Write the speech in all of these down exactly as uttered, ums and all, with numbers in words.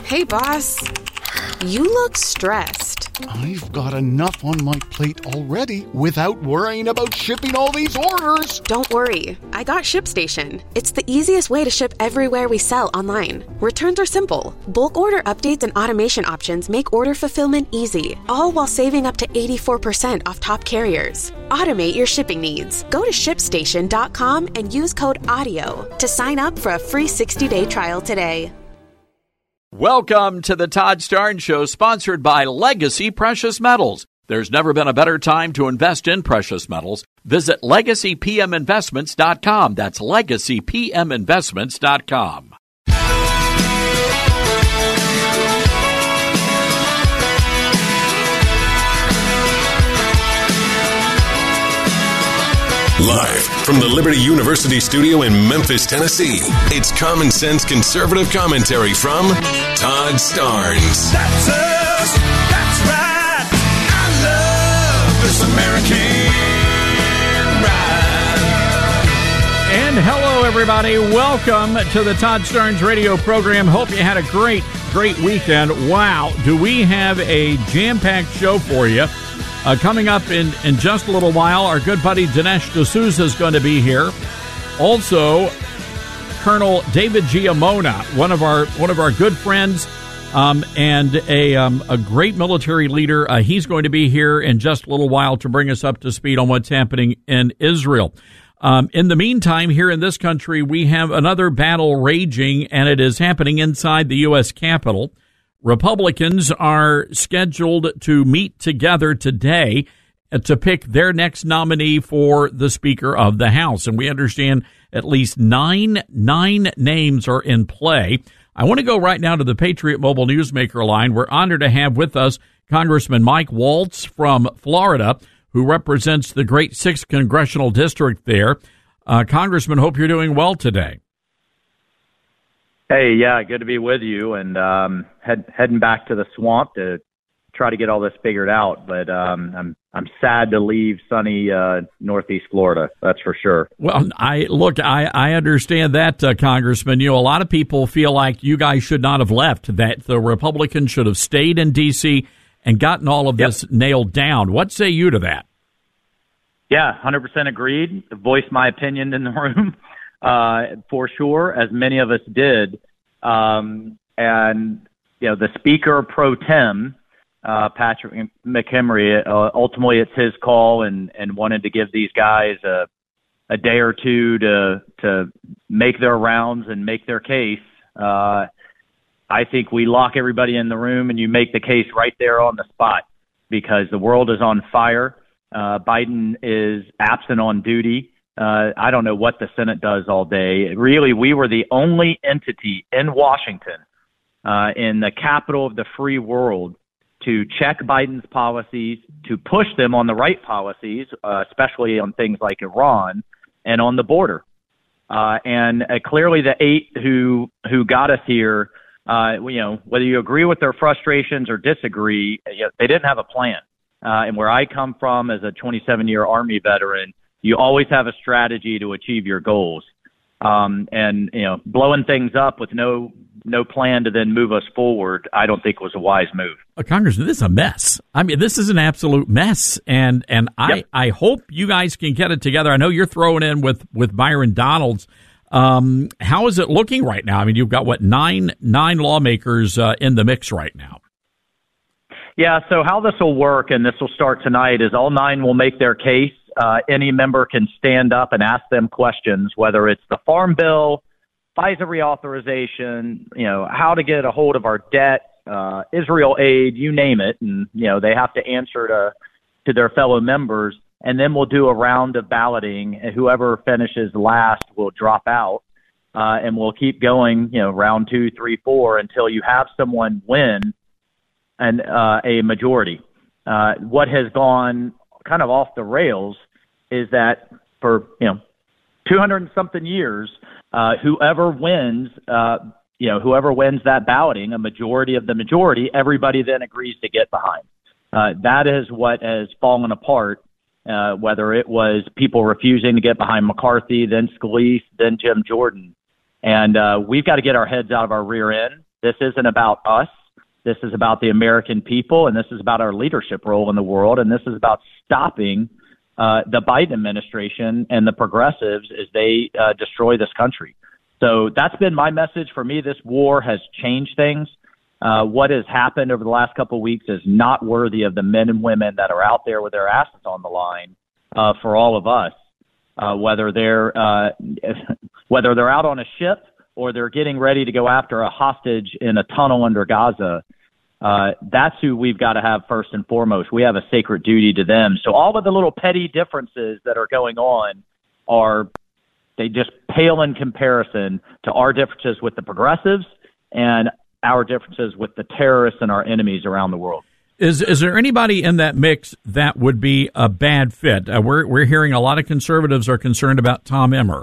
Hey, boss. You look stressed. I've got enough on my plate already without worrying about shipping all these orders. Don't worry. I got ShipStation. It's the easiest way to ship everywhere we sell online. Returns are simple. Bulk order updates and automation options make order fulfillment easy, all while saving up to eighty-four percent off top carriers. Automate your shipping needs. Go to ship station dot com and use code AUDIO to sign up for a free sixty-day trial today. Welcome to the Todd Starnes Show, sponsored by Legacy Precious Metals. There's never been a better time to invest in precious metals. Visit legacy p m investments dot com. That's legacy p m investments dot com. Live from the Liberty University studio in Memphis, Tennessee, it's common sense conservative commentary from Todd Starnes. That's us. That's right. I love this American ride. And hello, everybody. Welcome to the Todd Starnes radio program. Hope you had a great, great weekend. Wow. Do we have a jam-packed show for you? Uh, coming up in, in just a little while, our good buddy Dinesh D'Souza is going to be here. Also, Colonel David Giammona, one of our one of our good friends, um, and a um, a great military leader. Uh, he's going to be here in just a little while to bring us up to speed on what's happening in Israel. Um, in the meantime, here in this country, we have another battle raging, and it is happening inside the U S Capitol. Republicans are scheduled to meet together today to pick their next nominee for the Speaker of the House. And we understand at least nine, nine names are in play. I want to go right now to the Patriot Mobile Newsmaker line. We're honored to have with us Congressman Mike Waltz from Florida, who represents the great sixth Congressional District there. Uh, Congressman, hope you're doing well today. Hey, yeah, good to be with you, and um, head, heading back to the swamp to try to get all this figured out. But um, I'm I'm sad to leave sunny uh, Northeast Florida. That's for sure. Well, I look, I I understand that, uh, Congressman. You know, a lot of people feel like you guys should not have left. That the Republicans should have stayed in D C and gotten all of this yep. nailed down. What say you to that? Yeah, one hundred percent agreed. Voiced my opinion in the room. Uh, for sure, as many of us did. Um, and, you know, the Speaker pro tem, uh, Patrick McHenry, uh, ultimately it's his call and, and wanted to give these guys a, a day or two to, to make their rounds and make their case. Uh, I think we lock everybody in the room and you make the case right there on the spot because the world is on fire. Uh, Biden is absent on duty. Uh, I don't know what the Senate does all day. Really, we were the only entity in Washington, uh, in the capital of the free world, to check Biden's policies, to push them on the right policies, uh, especially on things like Iran and on the border. Uh, and uh, clearly the eight who who got us here, uh, you know, whether you agree with their frustrations or disagree, you know, they didn't have a plan. Uh, and where I come from as a twenty-seven-year Army veteran, you always have a strategy to achieve your goals. Um, and, you know, blowing things up with no no plan to then move us forward, I don't think was a wise move. Uh, Congressman, this is a mess. I mean, this is an absolute mess. And and I, yep. I hope you guys can get it together. I know you're throwing in with, with Byron Donalds. Um, how is it looking right now? I mean, you've got, what, nine nine lawmakers uh, in the mix right now. Yeah, so how this will work, and this will start tonight, is all nine will make their case. Uh, any member can stand up and ask them questions, whether it's the Farm Bill, FISA reauthorization, you know, how to get a hold of our debt, uh, Israel aid, you name it. And, you know, they have to answer to, to their fellow members. And then we'll do a round of balloting, and whoever finishes last will drop out. Uh, and we'll keep going, you know, round two, three, four, until you have someone win and uh, a majority. Uh, what has gone kind of off the rails is that for, you know, two hundred and something years, uh, whoever wins, uh, you know, whoever wins that balloting, a majority of the majority, everybody then agrees to get behind. Uh, that is what has fallen apart, uh, whether it was people refusing to get behind McCarthy, then Scalise, then Jim Jordan. And uh, we've got to get our heads out of our rear end This isn't about us. This is about the American people, and this is about our leadership role in the world, and this is about stopping uh, the Biden administration and the progressives as they uh, destroy this country. So that's been my message. For me, this war has changed things. Uh, what has happened over the last couple of weeks is not worthy of the men and women that are out there with their asses on the line uh, for all of us, uh, whether they're uh, whether they're out on a ship or they're getting ready to go after a hostage in a tunnel under Gaza. Uh, that's who we've got to have first and foremost. We have a sacred duty to them. So all of the little petty differences that are going on are, they just pale in comparison to our differences with the progressives and our differences with the terrorists and our enemies around the world. Is is there anybody in that mix that would be a bad fit? Uh, we're we're hearing a lot of conservatives are concerned about Tom Emmer.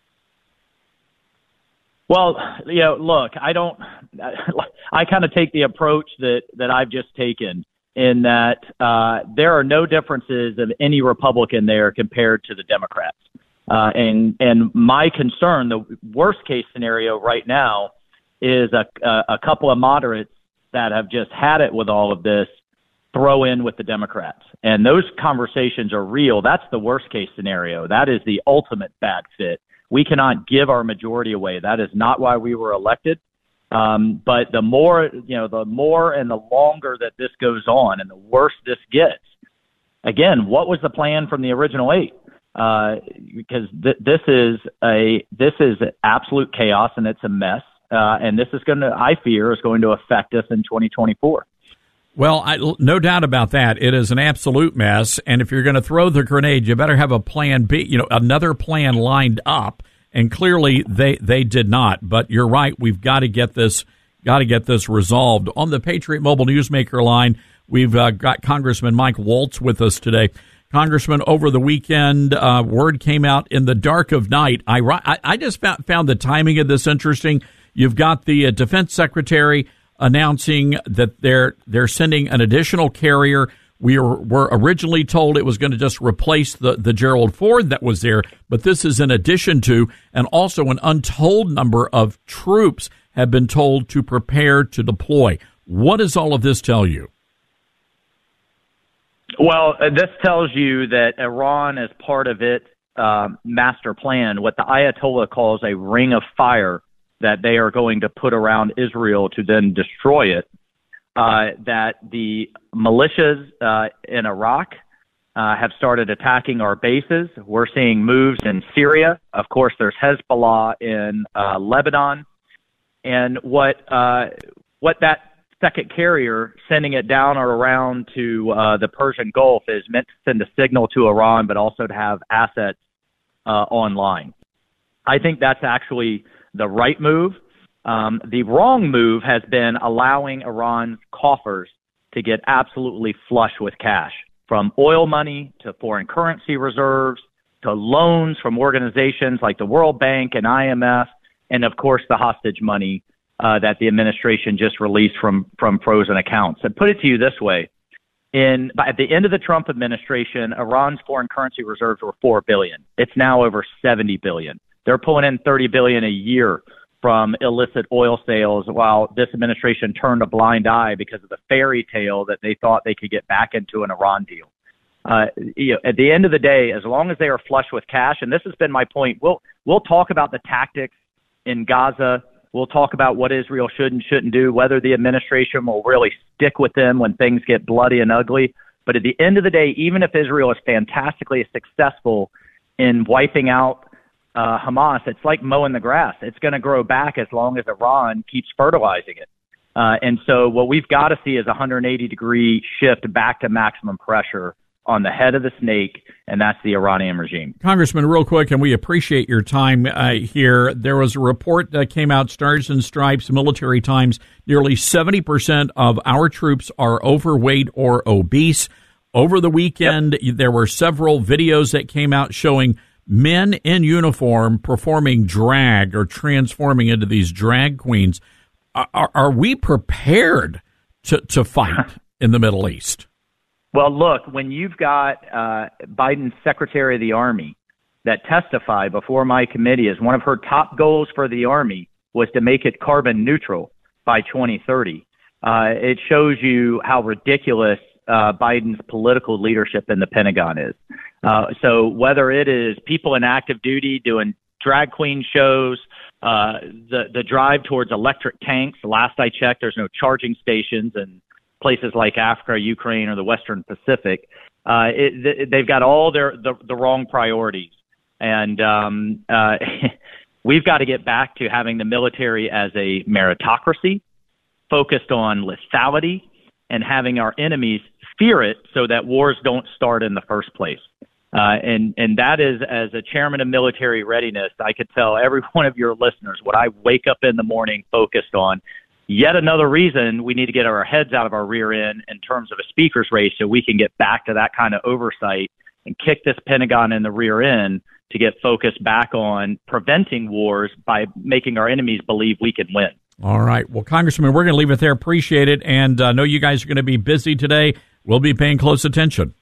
Well, you know, look, I don't. I kind of take the approach that that I've just taken in that uh, there are no differences of any Republican there compared to the Democrats. Uh, and and my concern, the worst case scenario right now, is a a couple of moderates that have just had it with all of this throw in with the Democrats. And those conversations are real. That's the worst case scenario. That is the ultimate bad fit. We cannot give our majority away. That is not why we were elected. Um, but the more, you know, the more and the longer that this goes on and the worse this gets, again, what was the plan from the original eight? Uh, because th- this is a, this is absolute chaos and it's a mess. Uh, and this is going to, I fear, is going to affect us in twenty twenty-four. Well, I, no doubt about that. It is an absolute mess. And if you're going to throw the grenade, you better have a plan B, you know, another plan lined up. And clearly they, they did not. But you're right. We've got to get this, got to get this resolved. On the Patriot Mobile Newsmaker line, we've uh, got Congressman Mike Waltz with us today. Congressman, over the weekend, uh, word came out in the dark of night. I, I, I just found, found the timing of this interesting. You've got the uh, Defense Secretary announcing that they're they're sending an additional carrier. We were, were originally told it was going to just replace the, the Gerald Ford that was there, but this is in addition to, and also an untold number of troops have been told to prepare to deploy. What does all of this tell you? Well, uh, this tells you that Iran, as part of its uh, master plan, what the Ayatollah calls a ring of fire, that they are going to put around Israel to then destroy it, uh, that the militias uh, in Iraq uh, have started attacking our bases. We're seeing moves in Syria. Of course, there's Hezbollah in uh, Lebanon. And what uh, what that second carrier, sending it down or around to uh, the Persian Gulf, is meant to send a signal to Iran, but also to have assets uh, online. I think that's actually the right move. Um, the wrong move has been allowing Iran's coffers to get absolutely flush with cash, from oil money to foreign currency reserves to loans from organizations like the World Bank and I M F, and of course the hostage money uh, that the administration just released from from frozen accounts. And put it to you this way: in at the end of the Trump administration, Iran's foreign currency reserves were four billion dollars. It's now over seventy billion dollars. They're pulling in thirty billion dollars a year from illicit oil sales, while this administration turned a blind eye because of the fairy tale that they thought they could get back into an Iran deal. Uh, you know, at the end of the day, as long as they are flush with cash, and this has been my point, we'll we'll talk about the tactics in Gaza. We'll talk about what Israel should and shouldn't do, whether the administration will really stick with them when things get bloody and ugly. But at the end of the day, even if Israel is fantastically successful in wiping out Uh, Hamas, it's like mowing the grass. It's going to grow back as long as Iran keeps fertilizing it. Uh, and so what we've got to see is a one hundred eighty degree shift back to maximum pressure on the head of the snake, and that's the Iranian regime. Congressman, real quick, and we appreciate your time uh, here. There was a report that came out, Stars and Stripes, Military Times. Nearly seventy percent of our troops are overweight or obese. Over the weekend, yep. There were several videos that came out showing men in uniform performing drag or transforming into these drag queens. Are, are we prepared to, to fight in the Middle East? Well, look, when you've got uh, Biden's Secretary of the Army that testified before my committee as one of her top goals for the Army was to make it carbon neutral. by twenty thirty. Uh, it shows you how ridiculous uh, Biden's political leadership in the Pentagon is. Uh, so whether it is people in active duty doing drag queen shows, uh, the the drive towards electric tanks. Last I checked, there's no charging stations in places like Africa, Ukraine, or the Western Pacific. Uh, it, they've got all their the, the wrong priorities, and um, uh, we've got to get back to having the military as a meritocracy, focused on lethality, and having our enemies fear it so that wars don't start in the first place. Uh, and, and that is, as a chairman of military readiness, I could tell every one of your listeners what I wake up in the morning focused on. Yet another reason we need to get our heads out of our rear end in terms of a speaker's race so we can get back to that kind of oversight and kick this Pentagon in the rear end to get focused back on preventing wars by making our enemies believe we can win. All right. Well, Congressman, we're going to leave it there. Appreciate it. And I uh, know you guys are going to be busy today. We'll be paying close attention.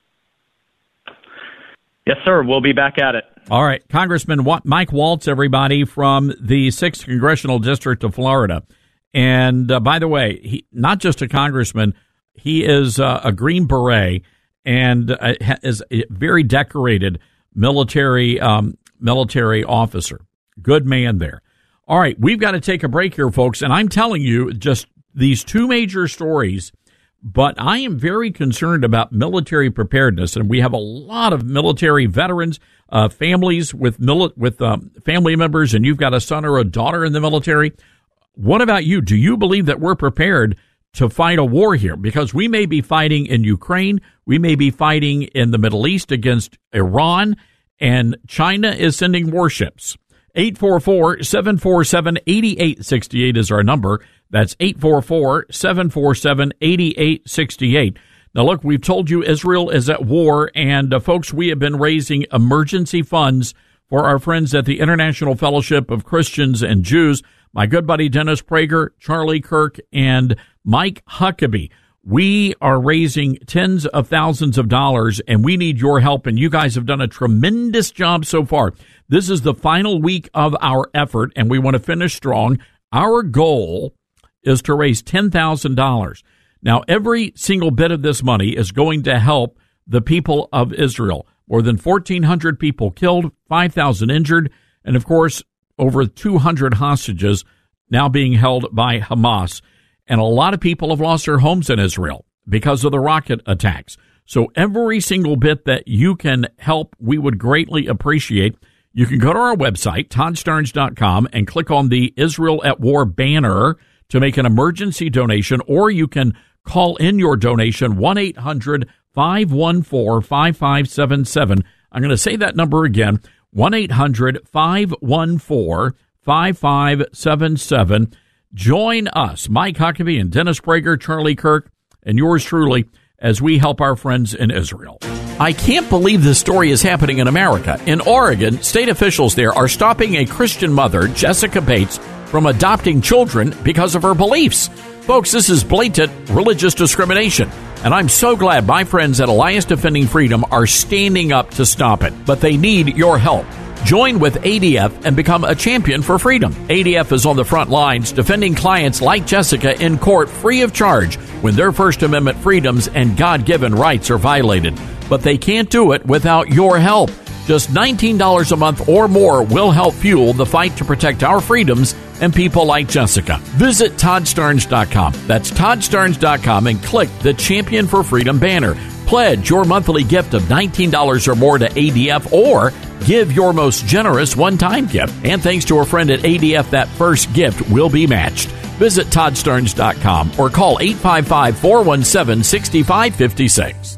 Yes, sir. We'll be back at it. All right. Congressman Mike Waltz, everybody, from the sixth Congressional District of Florida. And uh, by the way, he not just a congressman, he is uh, a Green Beret and uh, is a very decorated military um, military officer. Good man there. All right. We've got to take a break here, folks. And I'm telling you just these two major stories. But I am very concerned about military preparedness, and we have a lot of military veterans, uh, families with mili- with um, family members, and you've got a son or a daughter in the military. What about you? Do you believe that we're prepared to fight a war here? Because we may be fighting in Ukraine, we may be fighting in the Middle East against Iran, and China is sending warships. eight four four, seven four seven, eight eight six eight is our number. That's eight four four, seven four seven, eight eight six eight. Now, look, we've told you Israel is at war, and, uh, folks, we have been raising emergency funds for our friends at the International Fellowship of Christians and Jews, my good buddy Dennis Prager, Charlie Kirk, and Mike Huckabee. We are raising tens of thousands of dollars, and we need your help, and you guys have done a tremendous job so far. This is the final week of our effort, and we want to finish strong. Our goal is to raise ten thousand dollars. Now, every single bit of this money is going to help the people of Israel. More than fourteen hundred people killed, five thousand injured, and, of course, over two hundred hostages now being held by Hamas. And a lot of people have lost their homes in Israel because of the rocket attacks. So every single bit that you can help, we would greatly appreciate. You can go to our website, todd starnes dot com, and click on the Israel at War banner to make an emergency donation, or you can call in your donation, one eight hundred, five one four, five five seven seven. I'm going to say that number again, one eight hundred, five one four, five five seven seven. Join us, Mike Huckabee and Dennis Prager, Charlie Kirk, and yours truly, as we help our friends in Israel. I can't believe this story is happening in America. In Oregon, state officials there are stopping a Christian mother, Jessica Bates, from adopting children because of her beliefs. Folks, this is blatant religious discrimination, and I'm so glad my friends at Alliance Defending Freedom are standing up to stop it. But they need your help. Join with A D F and become a champion for freedom. A D F is on the front lines defending clients like Jessica in court free of charge when their First Amendment freedoms and God-given rights are violated. But they can't do it without your help. Just nineteen dollars a month or more will help fuel the fight to protect our freedoms and people like Jessica. Visit todd starnes dot com. That's todd starnes dot com and click the Champion for Freedom banner. Pledge your monthly gift of nineteen dollars or more to A D F, or give your most generous one-time gift. And thanks to a friend at A D F, that first gift will be matched. Visit todd starnes dot com or call eight five five, four one seven, six five five six.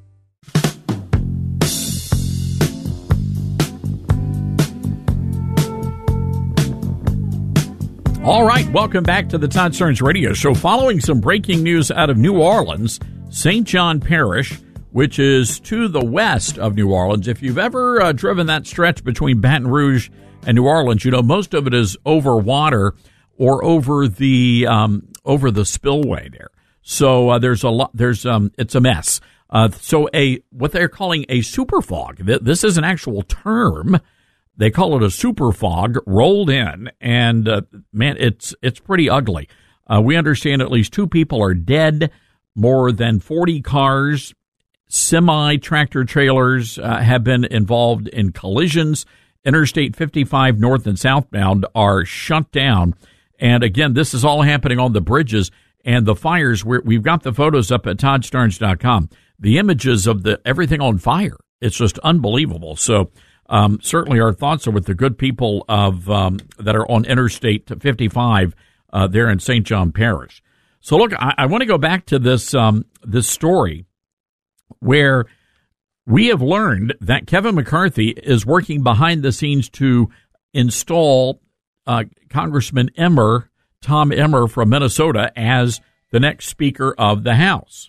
All right, welcome back to the Todd Starnes Radio Show. Following some breaking news out of New Orleans, Saint John Parish, which is to the west of New Orleans. If you've ever uh, driven that stretch between Baton Rouge and New Orleans, you know most of it is over water or over the um, over the spillway there. So uh, there's a lot. There's um, it's a mess. Uh, so a what they're calling a super fog. This is an actual term. They call it a super fog rolled in, and uh, man, it's it's pretty ugly. Uh, we understand at least two people are dead. More than forty cars, semi-tractor trailers uh, have been involved in collisions. Interstate fifty-five north and southbound are shut down. And again, this is all happening on the bridges and the fires. We're, we've got the photos up at Todd Starnes dot com. The images of the everything on fire. It's just unbelievable. So um, certainly our thoughts are with the good people of um, that are on Interstate fifty-five uh, there in Saint John Parish. So look, I, I want to go back to this um, this story where we have learned that Kevin McCarthy is working behind the scenes to install uh, Congressman Emmer, Tom Emmer from Minnesota, as the next Speaker of the House.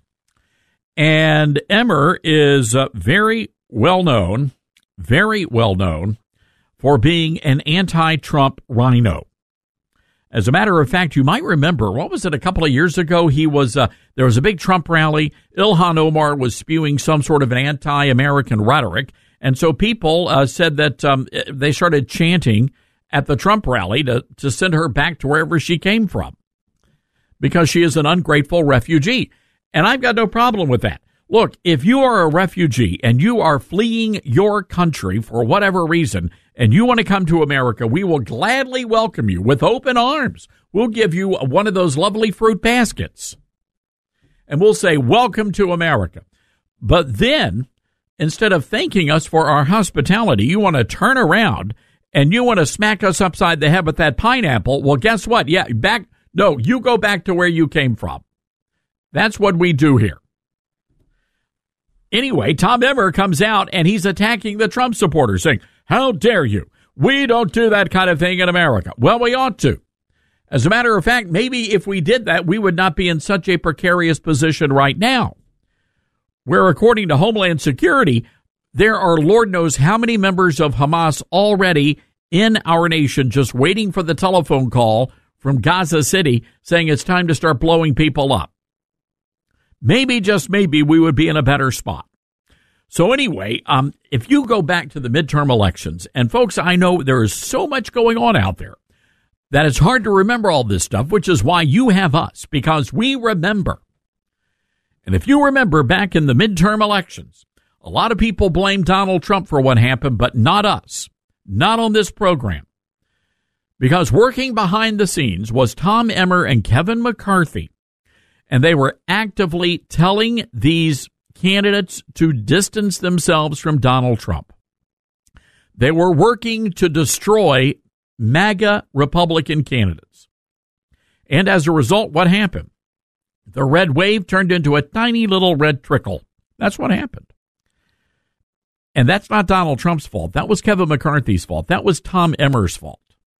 And Emmer is uh, very well known, very well known for being an anti-Trump rhino. As a matter of fact, you might remember, what was it, a couple of years ago, he was, uh, there was a big Trump rally. Ilhan Omar was spewing some sort of an anti-American rhetoric. And so people uh, said that um, they started chanting at the Trump rally to, to send her back to wherever she came from because she is an ungrateful refugee. And I've got no problem with that. Look, if you are a refugee and you are fleeing your country for whatever reason, and you want to come to America, we will gladly welcome you with open arms. We'll give you one of those lovely fruit baskets. And we'll say, welcome to America. But then, instead of thanking us for our hospitality, you want to turn around and you want to smack us upside the head with that pineapple. Well, guess what? Yeah, back. No, you go back to where you came from. That's what we do here. Anyway, Tom Emmer comes out and he's attacking the Trump supporters, saying, how dare you? We don't do that kind of thing in America. Well, we ought to. As a matter of fact, maybe if we did that, we would not be in such a precarious position right now, where, according to Homeland Security, there are Lord knows how many members of Hamas already in our nation just waiting for the telephone call from Gaza City saying it's time to start blowing people up. Maybe, just maybe, we would be in a better spot. So anyway, um, if you go back to the midterm elections, and folks, I know there is so much going on out there that it's hard to remember all this stuff, which is why you have us, because we remember. And if you remember back in the midterm elections, a lot of people blame Donald Trump for what happened, but not us, not on this program. Because working behind the scenes was Tom Emmer and Kevin McCarthy. And they were actively telling these candidates to distance themselves from Donald Trump. They were working to destroy MAGA Republican candidates. And as a result, what happened? The red wave turned into a tiny little red trickle. That's what happened. And that's not Donald Trump's fault. That was Kevin McCarthy's fault. That was Tom Emmer's fault.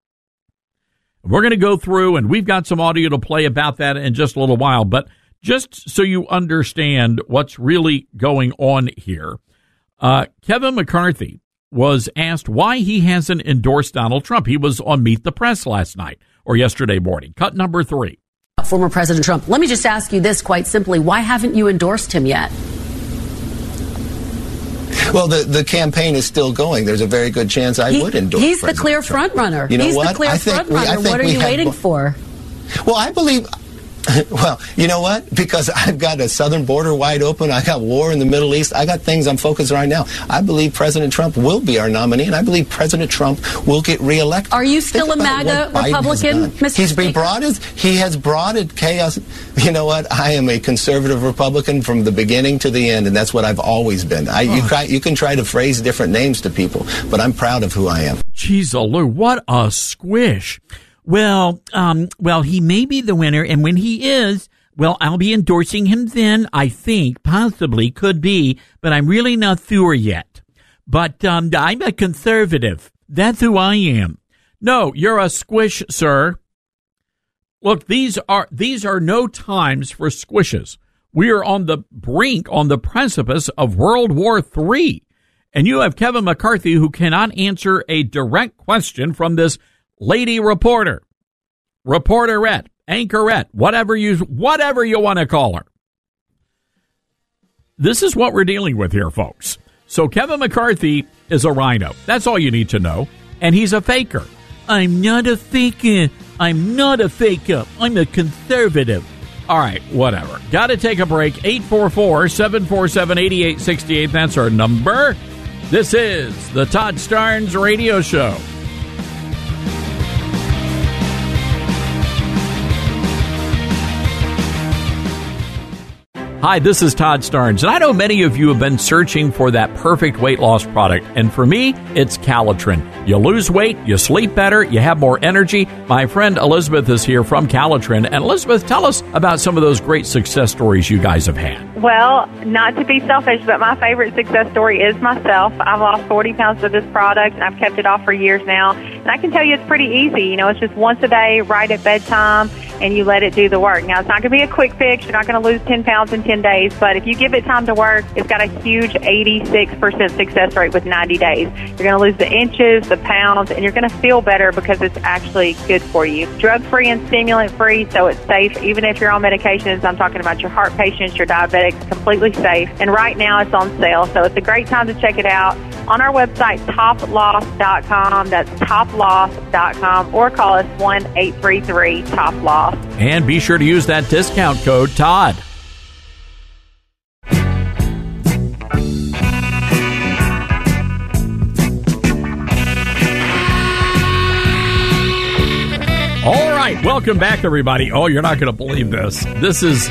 We're going to go through, and we've got some audio to play about that in just a little while. But just so you understand what's really going on here, uh, Kevin McCarthy was asked why he hasn't endorsed Donald Trump. He was on Meet the Press last night or yesterday morning. Cut number three. Former President Trump, let me just ask you this quite simply. Why haven't you endorsed him yet? Well, the, the campaign is still going. There's a very good chance I he, would endorse He's President the clear Trump. front runner. You know he's what? the clear I think front we, runner. I think what are you have, waiting for? Well, I believe... Well, you know what? Because I've got a southern border wide open. I got war in the Middle East. I got things I'm focused on right now. I believe President Trump will be our nominee, and I believe President Trump will get reelected. Are you still Think a MAGA Republican, Mister He's been Speaker? brought his, he has brought it chaos. You know what? I am a conservative Republican from the beginning to the end, and that's what I've always been. I, you, try, you can try to phrase different names to people, but I'm proud of who I am. Jeez, Lou, what a squish. Well, um, well, he may be the winner, and when he is, well, I'll be endorsing him then, I think, possibly, could be, but I'm really not sure yet. But um, I'm a conservative. That's who I am. No, you're a squish, sir. Look, these are these are no times for squishes. We are on the brink, on the precipice of World War Three. And you have Kevin McCarthy, who cannot answer a direct question from this lady reporter, reporterette, anchorette, whatever you whatever you want to call her. This is what we're dealing with here, folks. So Kevin McCarthy is a rhino. That's all you need to know. And he's a faker. I'm not a faker. I'm not a fake up. I'm a conservative. All right, whatever. Got to take a break. eight four four, seven four seven, eight eight six eight. That's our number. This is the Todd Starnes Radio Show. Hi, this is Todd Starnes, and I know many of you have been searching for that perfect weight loss product, and for me, it's Calitrin. You lose weight, you sleep better, you have more energy. My friend Elizabeth is here from Calitrin, and Elizabeth, tell us about some of those great success stories you guys have had. Well, not to be selfish, but my favorite success story is myself. I've lost forty pounds with this product, and I've kept it off for years now, and I can tell you it's pretty easy. You know, it's just once a day, right at bedtime, and you let it do the work. Now, it's not going to be a quick fix. You're not going to lose ten pounds in ten days, but if you give it time to work, it's got a huge eighty-six percent success rate with ninety days. You're going to lose the inches, the pounds, and you're going to feel better because it's actually good for you. Drug-free and stimulant-free, so it's safe. Even if you're on medications, I'm talking about your heart patients, your diabetics, completely safe. And right now it's on sale, so it's a great time to check it out. On our website, top loss dot com. That's top loss dot com, or call us one eight three three top loss. And be sure to use that discount code Todd. All right, welcome back, everybody. Oh, you're not going to believe this. This is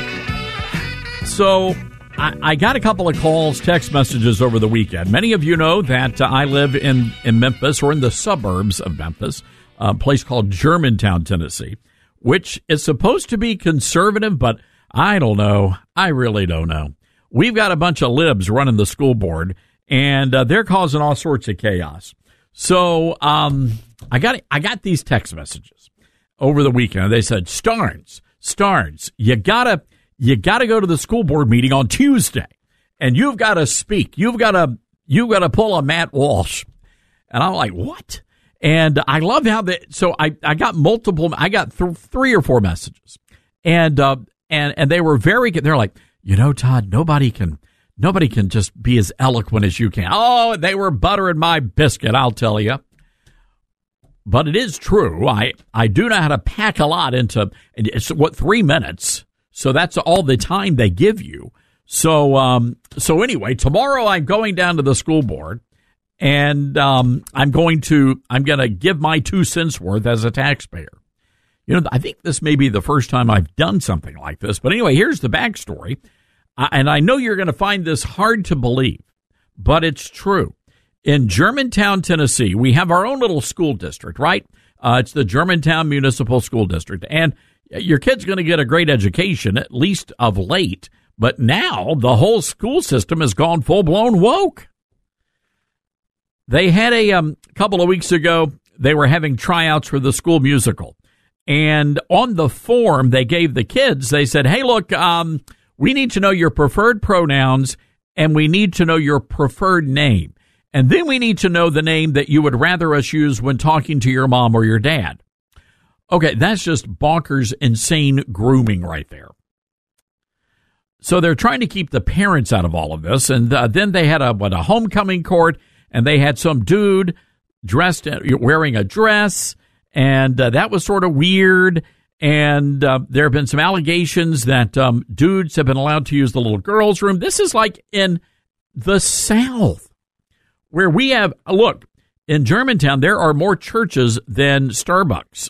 so. I, I got a couple of calls, text messages over the weekend. Many of you know that uh, I live in, in Memphis, or in the suburbs of Memphis, a place called Germantown, Tennessee, which is supposed to be conservative, but I don't know. I really don't know. We've got a bunch of libs running the school board, and uh, they're causing all sorts of chaos. So um, I got I got these text messages over the weekend. They said, Starnes, Starnes, you gotta. You got to go to the school board meeting on Tuesday, and you've got to speak. You've got to you've got to pull a Matt Walsh, and I'm like, what? And I love how that. So I, I got multiple. I got th- three or four messages, and uh, and and they were very good. They're like, you know, Todd, nobody can nobody can just be as eloquent as you can. Oh, they were buttering my biscuit, I'll tell you. But it is true. I I do know how to pack a lot into it's what three minutes. So that's all the time they give you. So, um, so anyway, tomorrow I'm going down to the school board, and um, I'm going to I'm going to give my two cents worth as a taxpayer. You know, I think this may be the first time I've done something like this. But anyway, here's the backstory, uh, and I know you're going to find this hard to believe, but it's true. In Germantown, Tennessee, we have our own little school district, right? Uh, it's the Germantown Municipal School District, and your kid's going to get a great education, at least of late, but now the whole school system has gone full-blown woke. They had a um, couple of weeks ago, they were having tryouts for the school musical, and on the form they gave the kids, they said, hey, look, um, we need to know your preferred pronouns, and we need to know your preferred name, and then we need to know the name that you would rather us use when talking to your mom or your dad. Okay, that's just bonkers, insane grooming right there. So they're trying to keep the parents out of all of this, and uh, then they had a what a homecoming court, and they had some dude dressed wearing a dress, and uh, that was sort of weird. And uh, there have been some allegations that um, dudes have been allowed to use the little girls' room. This is like in the South, where we have look in Germantown. There are more churches than Starbucks.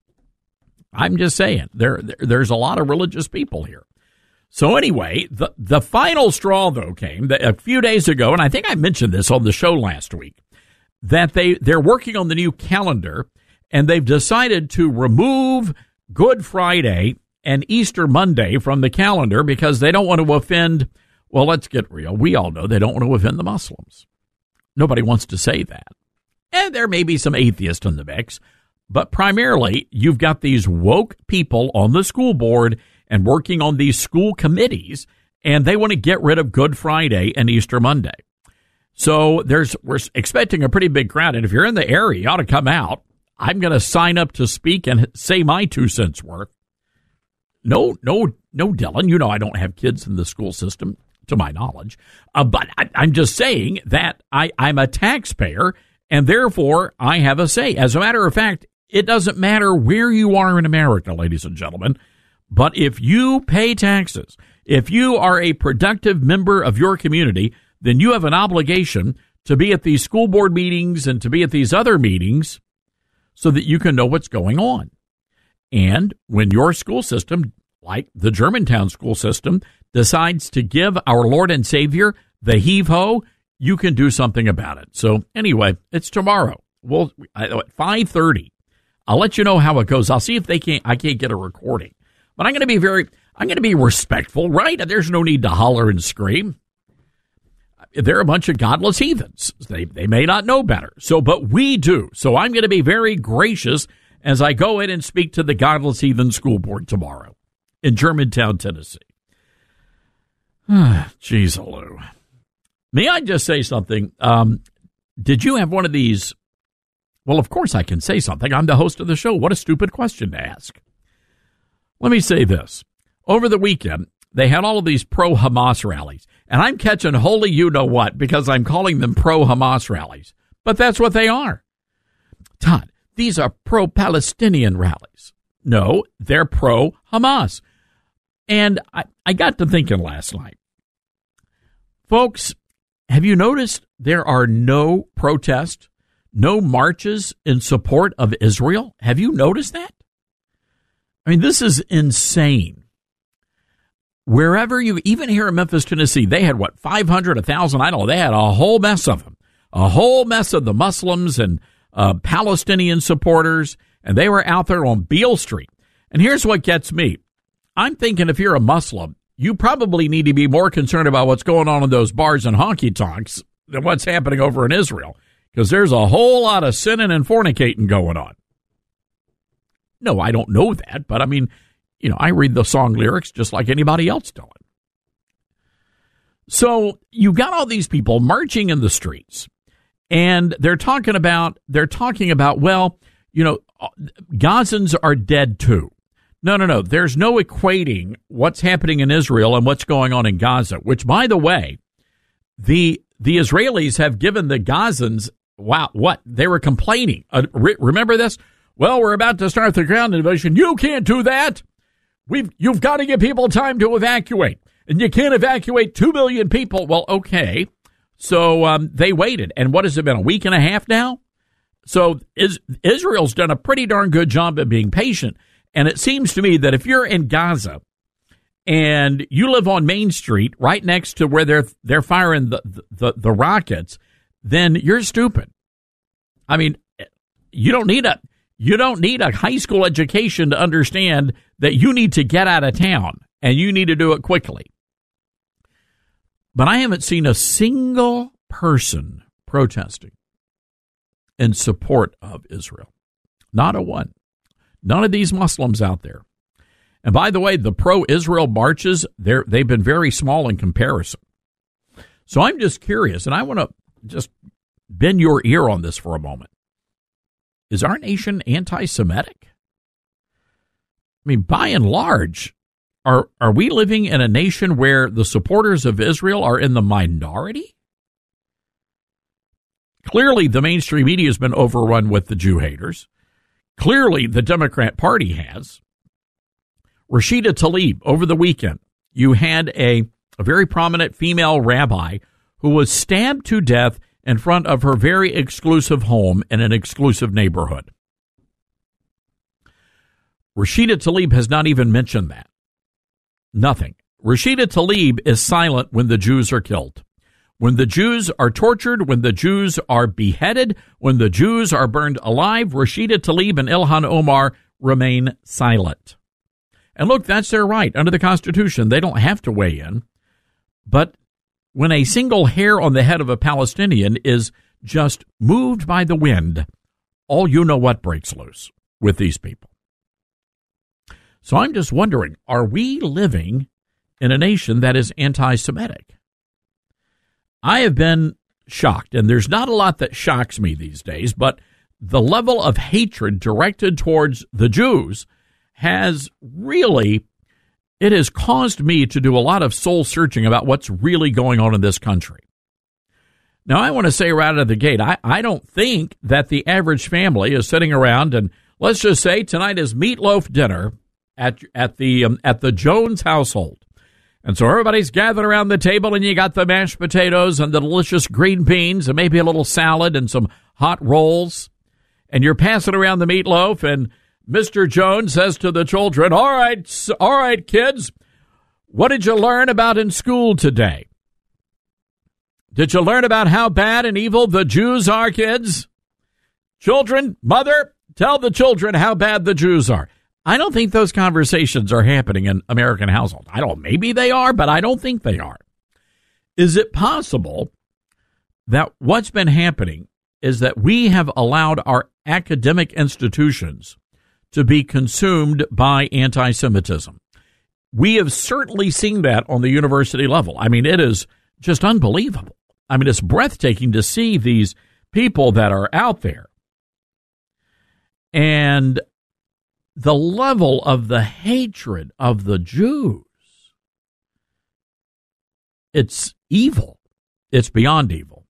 I'm just saying, there, there there's a lot of religious people here. So anyway, the, the final straw, though, came that a few days ago, and I think I mentioned this on the show last week, that they, they're working on the new calendar, and they've decided to remove Good Friday and Easter Monday from the calendar because they don't want to offend, well, let's get real. We all know they don't want to offend the Muslims. Nobody wants to say that. And there may be some atheists in the mix. But primarily, you've got these woke people on the school board and working on these school committees, and they want to get rid of Good Friday and Easter Monday. So there's we're expecting a pretty big crowd, and if you're in the area, you ought to come out. I'm going to sign up to speak and say my two cents worth. No, no, no, Dylan, you know I don't have kids in the school system, to my knowledge. Uh, but I, I'm just saying that I, I'm a taxpayer, and therefore I have a say. As a matter of fact, it doesn't matter where you are in America, ladies and gentlemen, but if you pay taxes, if you are a productive member of your community, then you have an obligation to be at these school board meetings and to be at these other meetings so that you can know what's going on. And when your school system, like the Germantown school system, decides to give our Lord and Savior the heave-ho, you can do something about it. So anyway, it's tomorrow. Well, at five thirty. I'll let you know how it goes. I'll see if they can't. I can't get a recording, but I'm going to be very. I'm going to be respectful, right? There's no need to holler and scream. They're a bunch of godless heathens. They they may not know better. So, but we do. So I'm going to be very gracious as I go in and speak to the godless heathen school board tomorrow in Germantown, Tennessee. Jeez, Lou. May I just say something? Um, did you have one of these? Well, of course I can say something. I'm the host of the show. What a stupid question to ask. Let me say this. Over the weekend, they had all of these pro-Hamas rallies. And I'm catching holy you-know-what because I'm calling them pro-Hamas rallies. But that's what they are. Todd, these are pro-Palestinian rallies. No, they're pro-Hamas. And I, I got to thinking last night. Folks, have you noticed there are no protests, no marches in support of Israel? Have you noticed that? I mean, this is insane. Wherever you, even here in Memphis, Tennessee, they had, what, five hundred, one thousand, I don't know, they had a whole mess of them. A whole mess of the Muslims and uh, Palestinian supporters, and they were out there on Beale Street. And here's what gets me. I'm thinking if you're a Muslim, you probably need to be more concerned about what's going on in those bars and honky-tonks than what's happening over in Israel, because there's a whole lot of sinning and fornicating going on. No, I don't know that, but I mean, you know, I read the song lyrics just like anybody else doing. So you got all these people marching in the streets, and they're talking about, they're talking about, well, you know, Gazans are dead too. No, no, no. There's no equating what's happening in Israel and what's going on in Gaza, which, by the way, the the Israelis have given the Gazans, wow, what? They were complaining. Uh, re- remember this? Well, we're about to start the ground invasion. You can't do that. We've You've got to give people time to evacuate. And you can't evacuate two million people. Well, okay. So um, they waited. And what has it been, a week and a half now? So is, Israel's done a pretty darn good job of being patient. And it seems to me that if you're in Gaza and you live on Main Street right next to where they're they're firing the, the, the rockets, then you're stupid. I mean, you don't need a you don't need a high school education to understand that you need to get out of town and you need to do it quickly. But I haven't seen a single person protesting in support of Israel. Not a one. None of these Muslims out there. And by the way, the pro-Israel marches, they're, they've been very small in comparison. So I'm just curious, and I want to just bend your ear on this for a moment. Is our nation anti-Semitic? I mean, by and large, are are we living in a nation where the supporters of Israel are in the minority? Clearly, the mainstream media has been overrun with the Jew haters. Clearly, the Democrat Party has. Rashida Tlaib, over the weekend, you had a, a very prominent female rabbi who was stabbed to death in front of her very exclusive home in an exclusive neighborhood. Rashida Tlaib has not even mentioned that. Nothing. Rashida Tlaib is silent when the Jews are killed. When the Jews are tortured, when the Jews are beheaded, when the Jews are burned alive, Rashida Tlaib and Ilhan Omar remain silent. And look, that's their right. Under the Constitution, they don't have to weigh in. But when a single hair on the head of a Palestinian is just moved by the wind, all you know what breaks loose with these people. So I'm just wondering, are we living in a nation that is anti-Semitic? I have been shocked, and there's not a lot that shocks me these days, but the level of hatred directed towards the Jews has really, it has caused me to do a lot of soul searching about what's really going on in this country. Now, I want to say right out of the gate, I, I don't think that the average family is sitting around and let's just say tonight is meatloaf dinner at at the um, at the Jones household. And so everybody's gathered around the table, and you got the mashed potatoes and the delicious green beans and maybe a little salad and some hot rolls. And you're passing around the meatloaf, and Mister Jones says to the children, all right, all right, kids, what did you learn about in school today? Did you learn about how bad and evil the Jews are, kids? Children, mother, tell the children how bad the Jews are. I don't think those conversations are happening in American households. I don't, maybe they are, but I don't think they are. Is it possible that what's been happening is that we have allowed our academic institutions to be consumed by anti-Semitism? We have certainly seen that on the university level. I mean, it is just unbelievable. I mean, it's breathtaking to see these people that are out there. And the level of the hatred of the Jews, it's evil. It's beyond evil.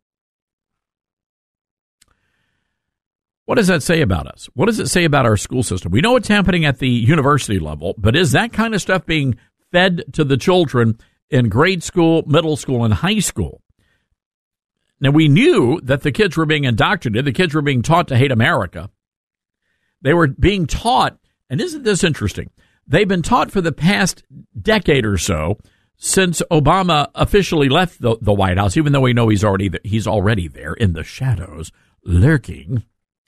What does that say about us? What does it say about our school system? We know what's happening at the university level, but is that kind of stuff being fed to the children in grade school, middle school, and high school? Now, we knew that the kids were being indoctrinated. The kids were being taught to hate America. They were being taught, and isn't this interesting? They've been taught for the past decade or so, since Obama officially left the, the White House, even though we know he's already he's already there in the shadows, lurking.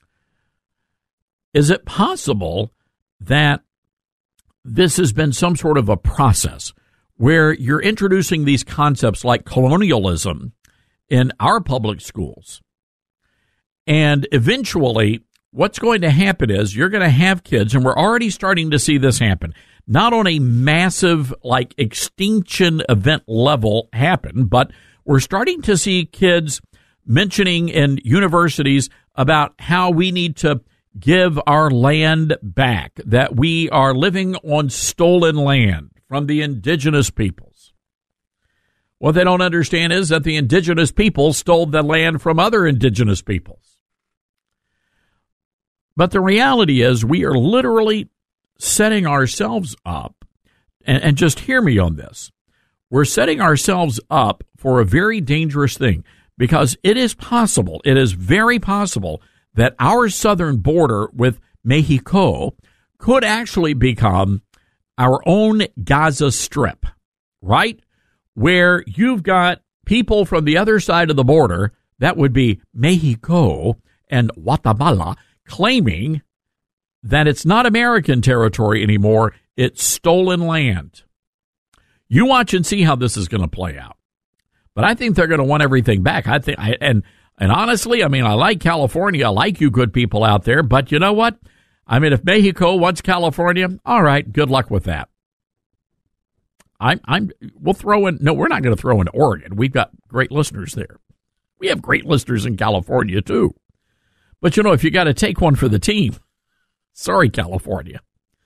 Is it possible that this has been some sort of a process where you're introducing these concepts like colonialism in our public schools, and eventually what's going to happen is you're going to have kids, and we're already starting to see this happen, not on a massive, like, extinction event level happen, but we're starting to see kids mentioning in universities about how we need to give our land back, that we are living on stolen land from the indigenous peoples. What they don't understand is that the indigenous people stole the land from other indigenous peoples. But the reality is we are literally setting ourselves up, and, and just hear me on this, we're setting ourselves up for a very dangerous thing, because it is possible, it is very possible that our southern border with Mexico could actually become our own Gaza Strip, right? Where you've got people from the other side of the border, that would be Mexico and Guatemala, claiming that it's not American territory anymore, it's stolen land. You watch and see how this is going to play out. But I think they're going to want everything back. I think, I, and and honestly, I mean, I like California. I like you good people out there. But you know what? I mean, if Mexico wants California, all right, good luck with that. I'm, I'm, we'll throw in, no, we're not going to throw in Oregon. We've got great listeners there. We have great listeners in California, too. But, you know, if you got to take one for the team, sorry, California.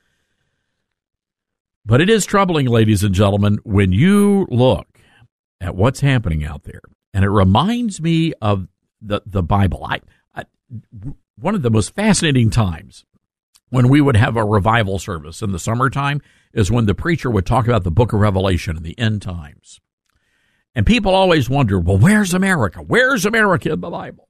But it is troubling, ladies and gentlemen, when you look at what's happening out there. And it reminds me of the, the Bible. I, I, one of the most fascinating times when we would have a revival service in the summertime is when the preacher would talk about the book of Revelation and the end times. And people always wonder, well, where's America? Where's America in the Bible?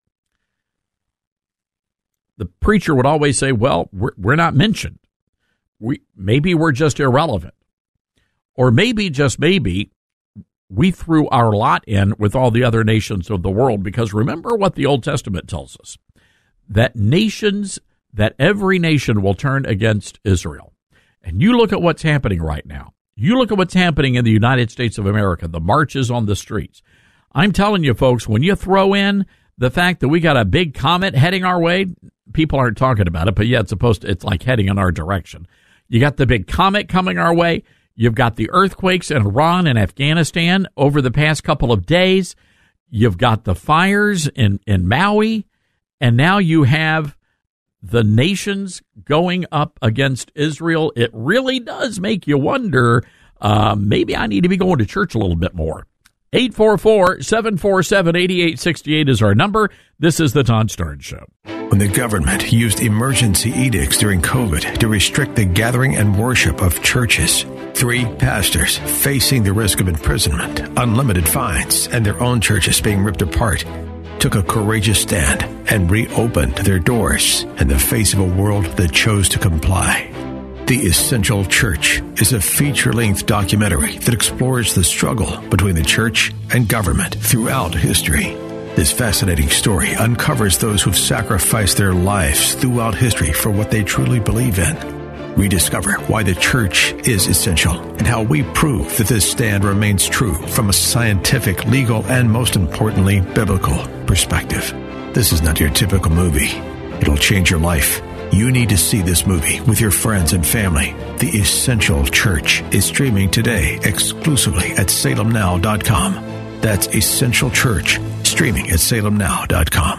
The preacher would always say, well, we're, we're not mentioned. We maybe we're just irrelevant. Or maybe, just maybe, we threw our lot in with all the other nations of the world, because remember what the Old Testament tells us, that nations, that every nation will turn against Israel. And you look at what's happening right now. You look at what's happening in the United States of America, the marches on the streets. I'm telling you, folks, when you throw in the fact that we got a big comet heading our way, people aren't talking about it, but yeah, it's supposed to, it's like heading in our direction. You got the big comet coming our way. You've got the earthquakes in Iran and Afghanistan over the past couple of days. You've got the fires in, in Maui. And now you have the nations going up against Israel. It really does make you wonder, uh, maybe I need to be going to church a little bit more. eight four four, seven four seven, eight eight six eight is our number. This is the Todd Starnes Show. when the government used emergency edicts during COVID to restrict the gathering and worship of churches. Three pastors facing the risk of imprisonment, unlimited fines, and their own churches being ripped apart took a courageous stand and reopened their doors in the face of a world that chose to comply. The Essential Church is a feature-length documentary that explores the struggle between the church and government throughout history. This fascinating story uncovers those who've sacrificed their lives throughout history for what they truly believe in. Rediscover why the church is essential and how we prove that this stand remains true from a scientific, legal, and most importantly, biblical perspective. This is not your typical movie. It'll change your life. You need to see this movie with your friends and family. The Essential Church is streaming today exclusively at salem now dot com. That's Essential Church, streaming at salem now dot com.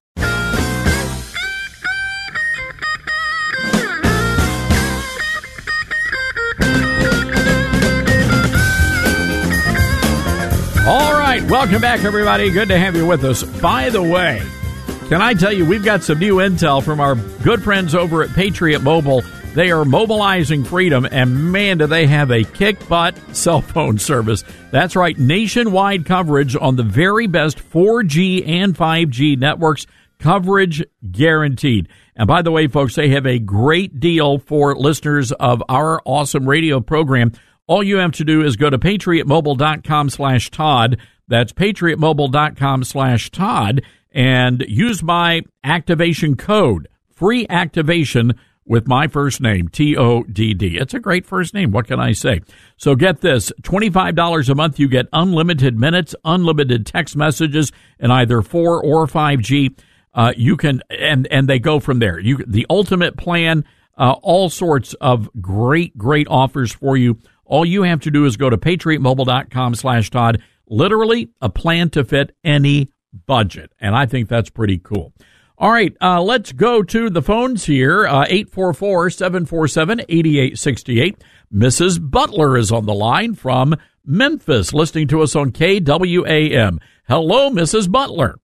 All right, welcome back, everybody. Good to have you with us. By the way, can I tell you, we've got some new intel from our good friends over at Patriot Mobile. They are mobilizing freedom, and man, do they have a kick-butt cell phone service. That's right, nationwide coverage on the very best four G and five G networks, coverage guaranteed. And by the way, folks, they have a great deal for listeners of our awesome radio program. All you have to do is go to patriotmobile.com slash Todd. That's patriotmobile.com slash Todd. And use my activation code, free activation, with my first name, T O D D. It's a great first name. What can I say? So get this, twenty-five dollars a month. You get unlimited minutes, unlimited text messages in either four or five G. Uh, you can, and, and they go from there. You, the ultimate plan, uh, all sorts of great, great offers for you. All you have to do is go to patriotmobile.com slash Todd. Literally a plan to fit any budget. And I think that's pretty cool. All right, uh, let's go to the phones here. Uh, eight four four, seven four seven, eight eight six eight. Missus Butler is on the line from Memphis, listening to us on K W A M. Hello, Missus Butler.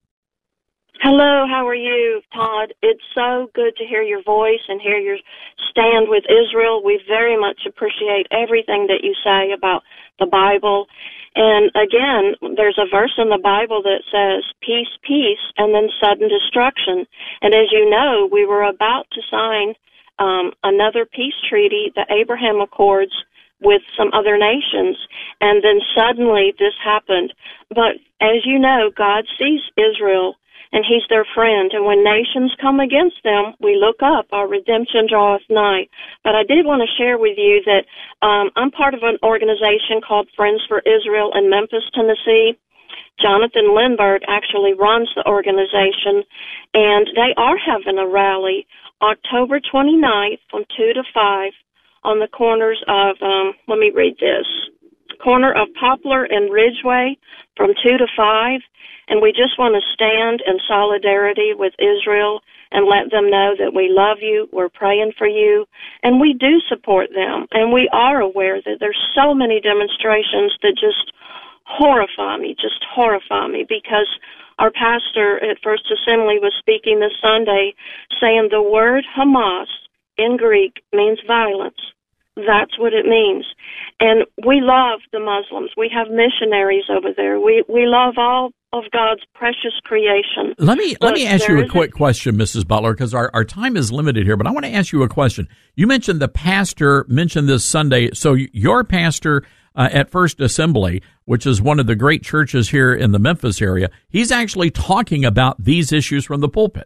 Hello, how are you, Todd? It's so good to hear your voice and hear your stand with Israel. We very much appreciate everything that you say about the Bible. And again, there's a verse in the Bible that says, peace, peace, and then sudden destruction. And as you know, we were about to sign um, another peace treaty, the Abraham Accords, with some other nations. And then suddenly this happened. But as you know, God sees Israel, and he's their friend. And when nations come against them, we look up, our redemption draweth nigh. But I did want to share with you that um, I'm part of an organization called Friends for Israel in Memphis, Tennessee. Jonathan Lindbergh actually runs the organization, and they are having a rally October twenty-ninth from two to five on the corners of, um, let me read this, corner of Poplar and Ridgeway from two to five. And we just want to stand in solidarity with Israel and let them know that we love you, we're praying for you, and we do support them. And we are aware that there's so many demonstrations that just horrify me, just horrify me, because our pastor at First Assembly was speaking this Sunday saying the word Hamas in Greek means violence. That's what it means. And we love the Muslims. We have missionaries over there. We we love all of God's precious creation. Let me but let me ask you a quick a, question, Missus Butler, because our, our time is limited here, but I want to ask you a question. You mentioned the pastor mentioned this Sunday. So your pastor uh, at First Assembly, which is one of the great churches here in the Memphis area, he's actually talking about these issues from the pulpit.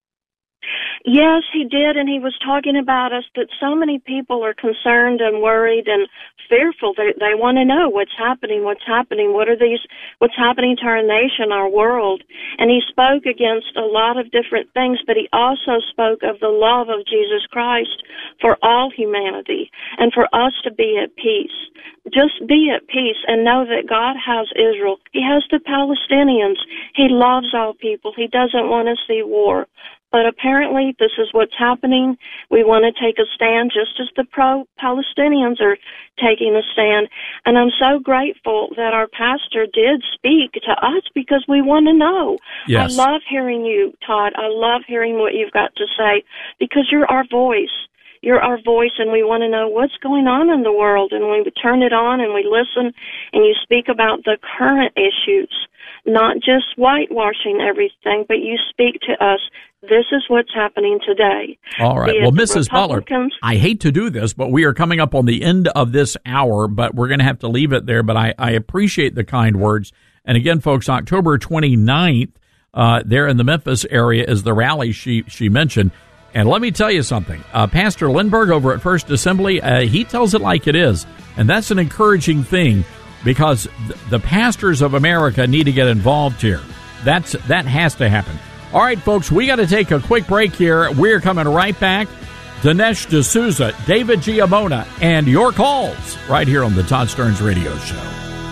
Yes, he did, and he was talking about us that so many people are concerned and worried and fearful. They they want to know what's happening, what's happening, what are these, what's happening to our nation, our world. And he spoke against a lot of different things, but he also spoke of the love of Jesus Christ for all humanity and for us to be at peace. Just be at peace and know that God has Israel. He has the Palestinians. He loves all people. He doesn't want to see war. But apparently this is what's happening. We want to take a stand just as the pro-Palestinians are taking a stand. And I'm so grateful that our pastor did speak to us because we want to know. Yes. I love hearing you, Todd. I love hearing what you've got to say because you're our voice. You're our voice, and we want to know what's going on in the world. And we turn it on and we listen, and you speak about the current issues, not just whitewashing everything, but you speak to us. This is what's happening today. All right. Well, Missus Butler, I hate to do this, but we are coming up on the end of this hour, but we're going to have to leave it there. But I, I appreciate the kind words. And again, folks, October twenty-ninth, uh, there in the Memphis area is the rally she, she mentioned. And let me tell you something. Uh, Pastor Lindbergh over at First Assembly, uh, he tells it like it is. And that's an encouraging thing because th- the pastors of America need to get involved here. That's That has to happen. All right, folks, we got to take a quick break here. We're coming right back. Dinesh D'Souza, David Giammona, and your calls right here on the Todd Starnes Radio Show.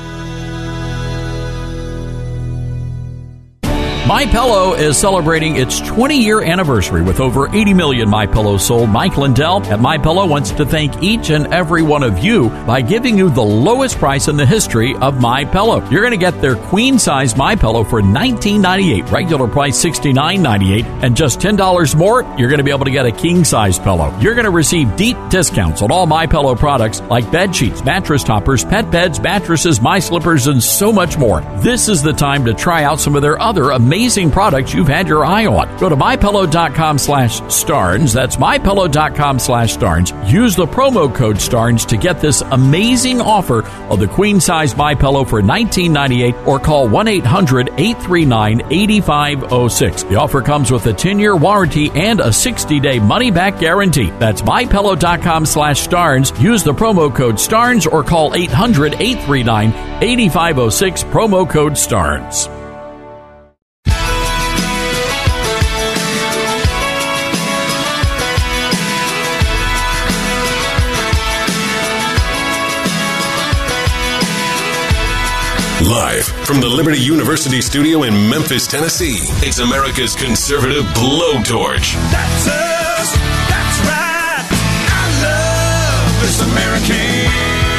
MyPillow is celebrating its twenty-year anniversary with over eighty million MyPillows sold. Mike Lindell at MyPillow wants to thank each and every one of you by giving you the lowest price in the history of MyPillow. You're going to get their queen-size MyPillow for nineteen ninety-eight dollars, regular price sixty-nine ninety-eight dollars, and just ten dollars more, you're going to be able to get a king-size pillow. You're going to receive deep discounts on all MyPillow products like bed sheets, mattress toppers, pet beds, mattresses, my slippers, and so much more. This is the time to try out some of their other amazing Amazing products you've had your eye on. Go to MyPillow.com slash Starnes. That's MyPillow.com slash Starnes. Use the promo code Starnes to get this amazing offer of the queen-size MyPillow for nineteen ninety-eight dollars or call one eight hundred eight three nine eight five zero six. The offer comes with a ten-year warranty and a sixty-day money-back guarantee. That's MyPillow.com slash Starnes. Use the promo code Starnes or call eight hundred eight three nine eight five zero six. Promo code Starnes. Live from the Liberty University studio in Memphis, Tennessee, it's America's conservative blowtorch. That's us. That's right. I love this American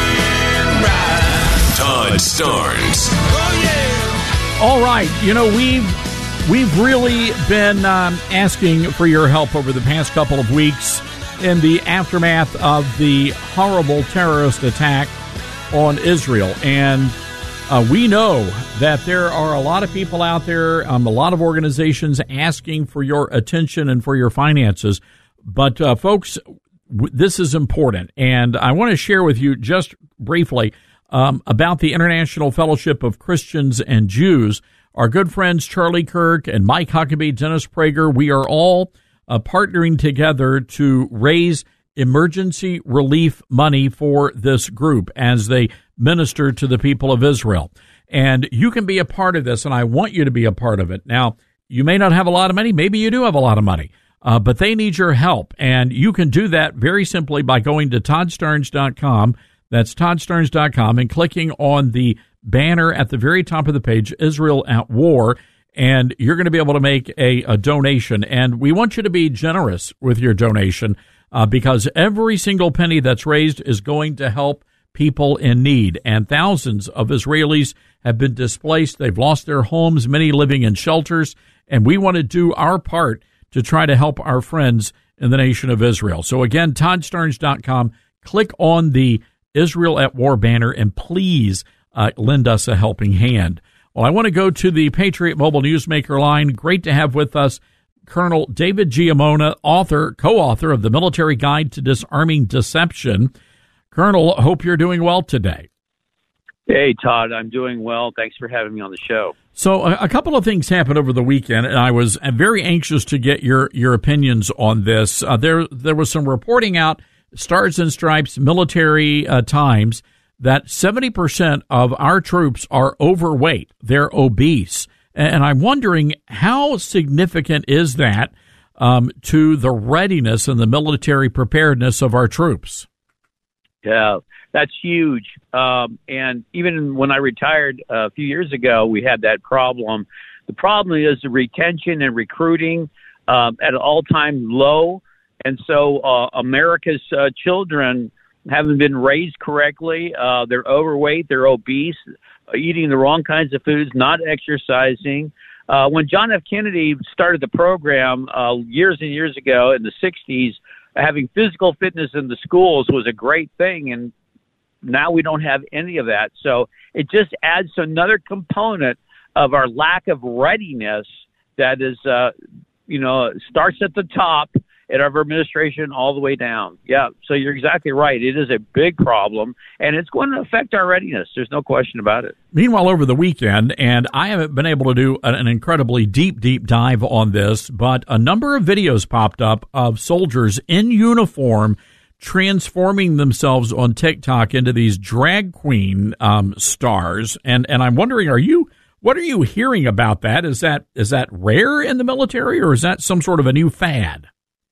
ride. Todd Starnes. Oh, yeah. All right. You know, we've, we've really been um, asking for your help over the past couple of weeks in the aftermath of the horrible terrorist attack on Israel. And Uh, we know that there are a lot of people out there, um, a lot of organizations asking for your attention and for your finances. But, uh, folks, w- this is important. And I want to share with you just briefly um, about the International Fellowship of Christians and Jews. Our good friends Charlie Kirk and Mike Huckabee, Dennis Prager, we are all uh, partnering together to raise emergency relief money for this group as they minister to the people of Israel. And you can be a part of this, and I want you to be a part of it. Now, you may not have a lot of money. Maybe you do have a lot of money, uh, but they need your help. And you can do that very simply by going to Todd Starnes dot com. That's Todd Starnes dot com and clicking on the banner at the very top of the page, Israel at War, and you're going to be able to make a, a donation. And we want you to be generous with your donation uh, because every single penny that's raised is going to help people in need. And thousands of Israelis have been displaced. They've lost their homes, many living in shelters. And we want to do our part to try to help our friends in the nation of Israel. So again, Todd Starnes dot com, click on the Israel at War banner, and please uh, lend us a helping hand. Well, I want to go to the Patriot Mobile Newsmaker line. Great to have with us Colonel David Giammona, author, co-author of the Military Guide to Disarming Deception. Colonel, hope you're doing well today. Hey, Todd, I'm doing well. Thanks for having me on the show. So a, a couple of things happened over the weekend, and I was very anxious to get your, your opinions on this. Uh, there there was some reporting out, Stars and Stripes Military uh, Times, that seventy percent of our troops are overweight. They're obese. And I'm wondering, how significant is that um, to the readiness and the military preparedness of our troops? Yeah, that's huge. Um, and even when I retired a few years ago, we had that problem. The problem is the retention and recruiting. uh, at an all-time low. And so uh, America's uh, children haven't been raised correctly. Uh, they're overweight. They're obese, eating the wrong kinds of foods, not exercising. Uh, when John F. Kennedy started the program uh, years and years ago in the sixties, having physical fitness in the schools was a great thing. And now we don't have any of that. So it just adds another component of our lack of readiness that is, uh, you know, starts at the top at our administration all the way down. Yeah, so you're exactly right. It is a big problem, and it's going to affect our readiness. There's no question about it. Meanwhile, over the weekend, and I haven't been able to do an incredibly deep, deep dive on this, but a number of videos popped up of soldiers in uniform transforming themselves on TikTok into these drag queen um, stars. And, and I'm wondering, are you... What are you hearing about that? Is that is that rare in the military, or is that some sort of a new fad?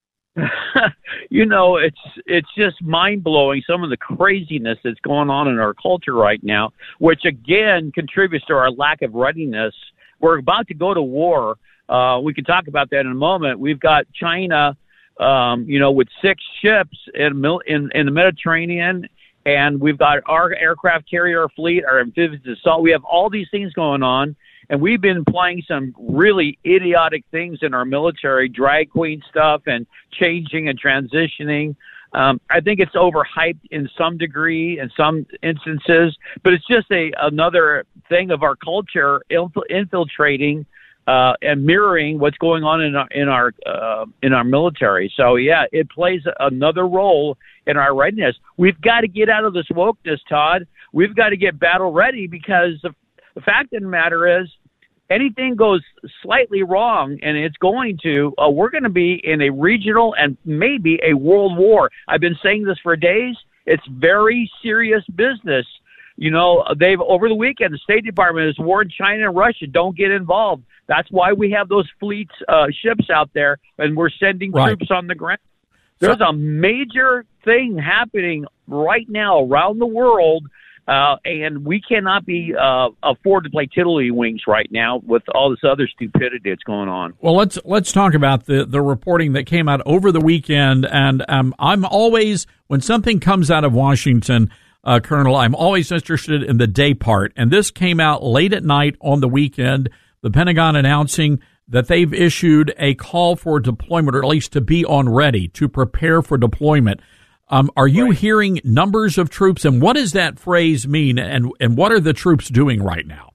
You know, it's it's just mind-blowing, some of the craziness that's going on in our culture right now, which, again, contributes to our lack of readiness. We're about to go to war. Uh, we can talk about that in a moment. We've got China, um, you know, with six ships in, in, in the Mediterranean, and we've got our aircraft carrier fleet, our amphibious assault. We have all these things going on, and we've been playing some really idiotic things in our military, drag queen stuff and changing and transitioning. Um, I think it's overhyped in some degree in some instances, but it's just a another thing of our culture infiltrating uh, and mirroring what's going on in our in our uh, in our military. So yeah, it plays another role in our readiness. We've got to get out of this wokeness, Todd. We've got to get battle ready, because the, the fact of the matter is, anything goes slightly wrong, and it's going to, uh, we're going to be in a regional and maybe a world war. I've been saying this for days. It's very serious business. You know, they've, over the weekend, the State Department has warned China and Russia, don't get involved. That's why we have those fleets, uh, ships out there, and we're sending right. troops on the ground. There's a major thing happening right now around the world, uh, and we cannot be uh, afford to play tiddlywinks right now with all this other stupidity that's going on. Well, let's let's talk about the, the reporting that came out over the weekend. And um, I'm always, when something comes out of Washington, uh, Colonel, I'm always interested in the day part. And this came out late at night on the weekend, the Pentagon announcing that they've issued a call for deployment, or at least to be on ready, to prepare for deployment. Um, are you right. hearing numbers of troops, and what does that phrase mean, and, and what are the troops doing right now?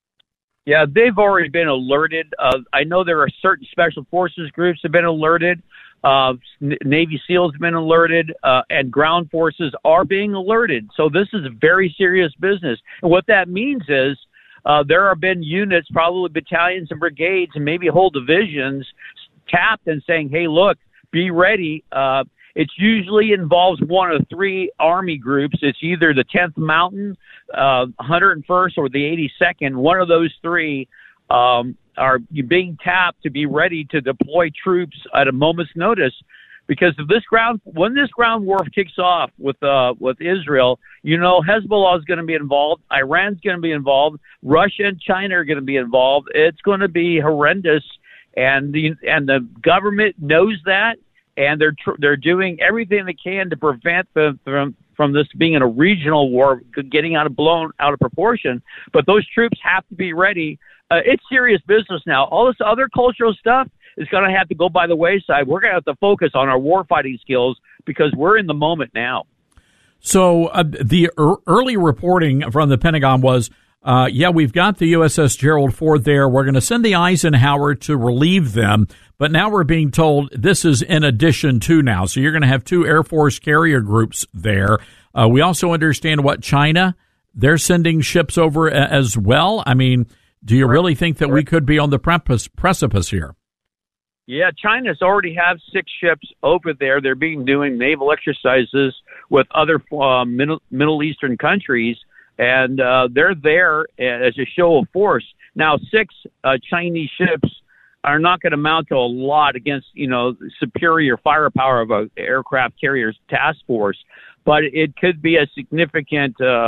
Yeah, they've already been alerted. Uh, I know there are certain special forces groups have been alerted. Uh, Navy SEALs have been alerted, uh, and ground forces are being alerted. So this is a very serious business. And what that means is, Uh, there have been units, probably battalions and brigades, and maybe whole divisions tapped and saying, hey, look, be ready. Uh, it usually involves one of three Army groups. It's either the tenth Mountain, uh, one hundred first, or the eighty-second. One of those three um, are being tapped to be ready to deploy troops at a moment's notice. Because if this ground, when this ground war kicks off with uh, with Israel, you know, Hezbollah is going to be involved, Iran's going to be involved, Russia and China are going to be involved. It's going to be horrendous, and the and the government knows that, and they're tr- they're doing everything they can to prevent them from from this being in a regional war, getting out of blown out of proportion. But those troops have to be ready. Uh, it's serious business now. All this other cultural stuff is going to have to go by the wayside. We're going to have to focus on our warfighting skills, because we're in the moment now. So uh, the er- early reporting from the Pentagon was, uh, yeah, we've got the U S S Gerald Ford there. We're going to send the Eisenhower to relieve them. But now we're being told this is in addition to now. So you're going to have two Air Force carrier groups there. Uh, we also understand what China, they're sending ships over a- as well. I mean, do you really think that we could be on the precipice, precipice here? Yeah, China's already have six ships over there. They're being doing naval exercises with other uh, Middle, Middle Eastern countries, and uh, they're there as a show of force. Now, six uh, Chinese ships are not going to amount to a lot against, you know, superior firepower of an aircraft carrier's task force, but it could be a significant uh,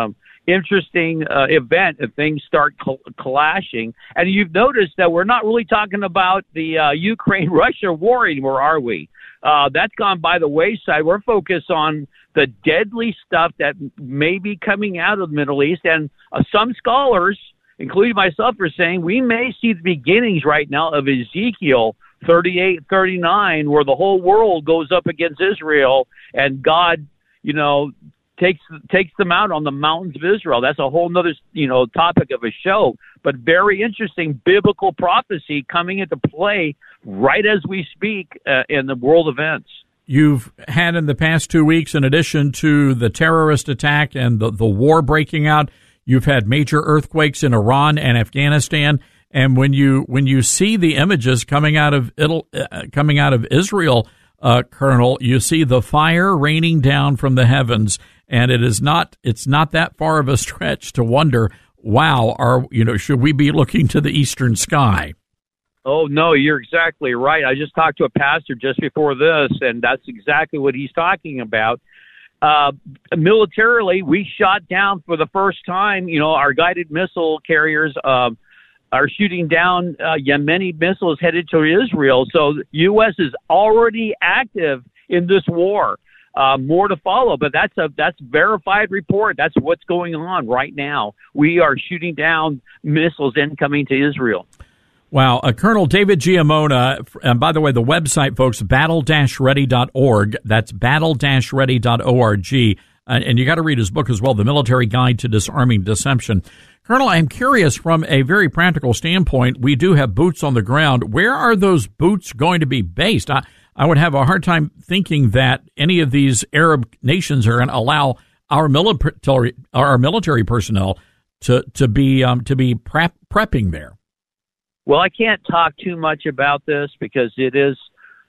interesting uh, event if things start cl- clashing. And you've noticed that we're not really talking about the uh, Ukraine-Russia war anymore, are we? Uh, that's gone by the wayside. We're focused on the deadly stuff that may be coming out of the Middle East. And uh, some scholars, including myself, are saying we may see the beginnings right now of Ezekiel thirty-eight, thirty-nine, where the whole world goes up against Israel and God, you know, takes takes them out on the mountains of Israel. That's a whole nother, you know, topic of a show, but very interesting biblical prophecy coming into play right as we speak uh, in the world events. You've had in the past two weeks, in addition to the terrorist attack and the, the war breaking out, you've had major earthquakes in Iran and Afghanistan. And when you when you see the images coming out of Italy, uh, coming out of Israel, uh, Colonel, you see the fire raining down from the heavens, and it is not it's not that far of a stretch to wonder, wow, are you know should we be looking to the eastern sky? Oh, no, you're exactly right. I just talked to a pastor just before this, and that's exactly what he's talking about. Uh, militarily, we shot down for the first time, you know, our guided missile carriers uh, are shooting down uh, Yemeni missiles headed to Israel. So the U S is already active in this war. Uh, more to follow, but that's a that's verified report. That's what's going on right now. We are shooting down missiles incoming to Israel. Wow. Uh, Colonel David Giammona, and by the way, the website, folks, battle dash ready dot org. That's battle dash ready dot org. Uh, and you got to read his book as well, The Military Guide to Disarming Deception. Colonel, I'm curious, from a very practical standpoint, we do have boots on the ground. Where are those boots going to be based? I, I would have a hard time thinking that any of these Arab nations are going to allow our military, our military personnel to, to be, um, to be prep, prepping there. Well, I can't talk too much about this because it is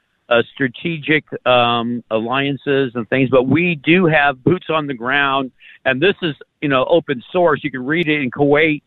a strategic um, alliances and things, but we do have boots on the ground, and this is, you know, open source. You can read it in Kuwait,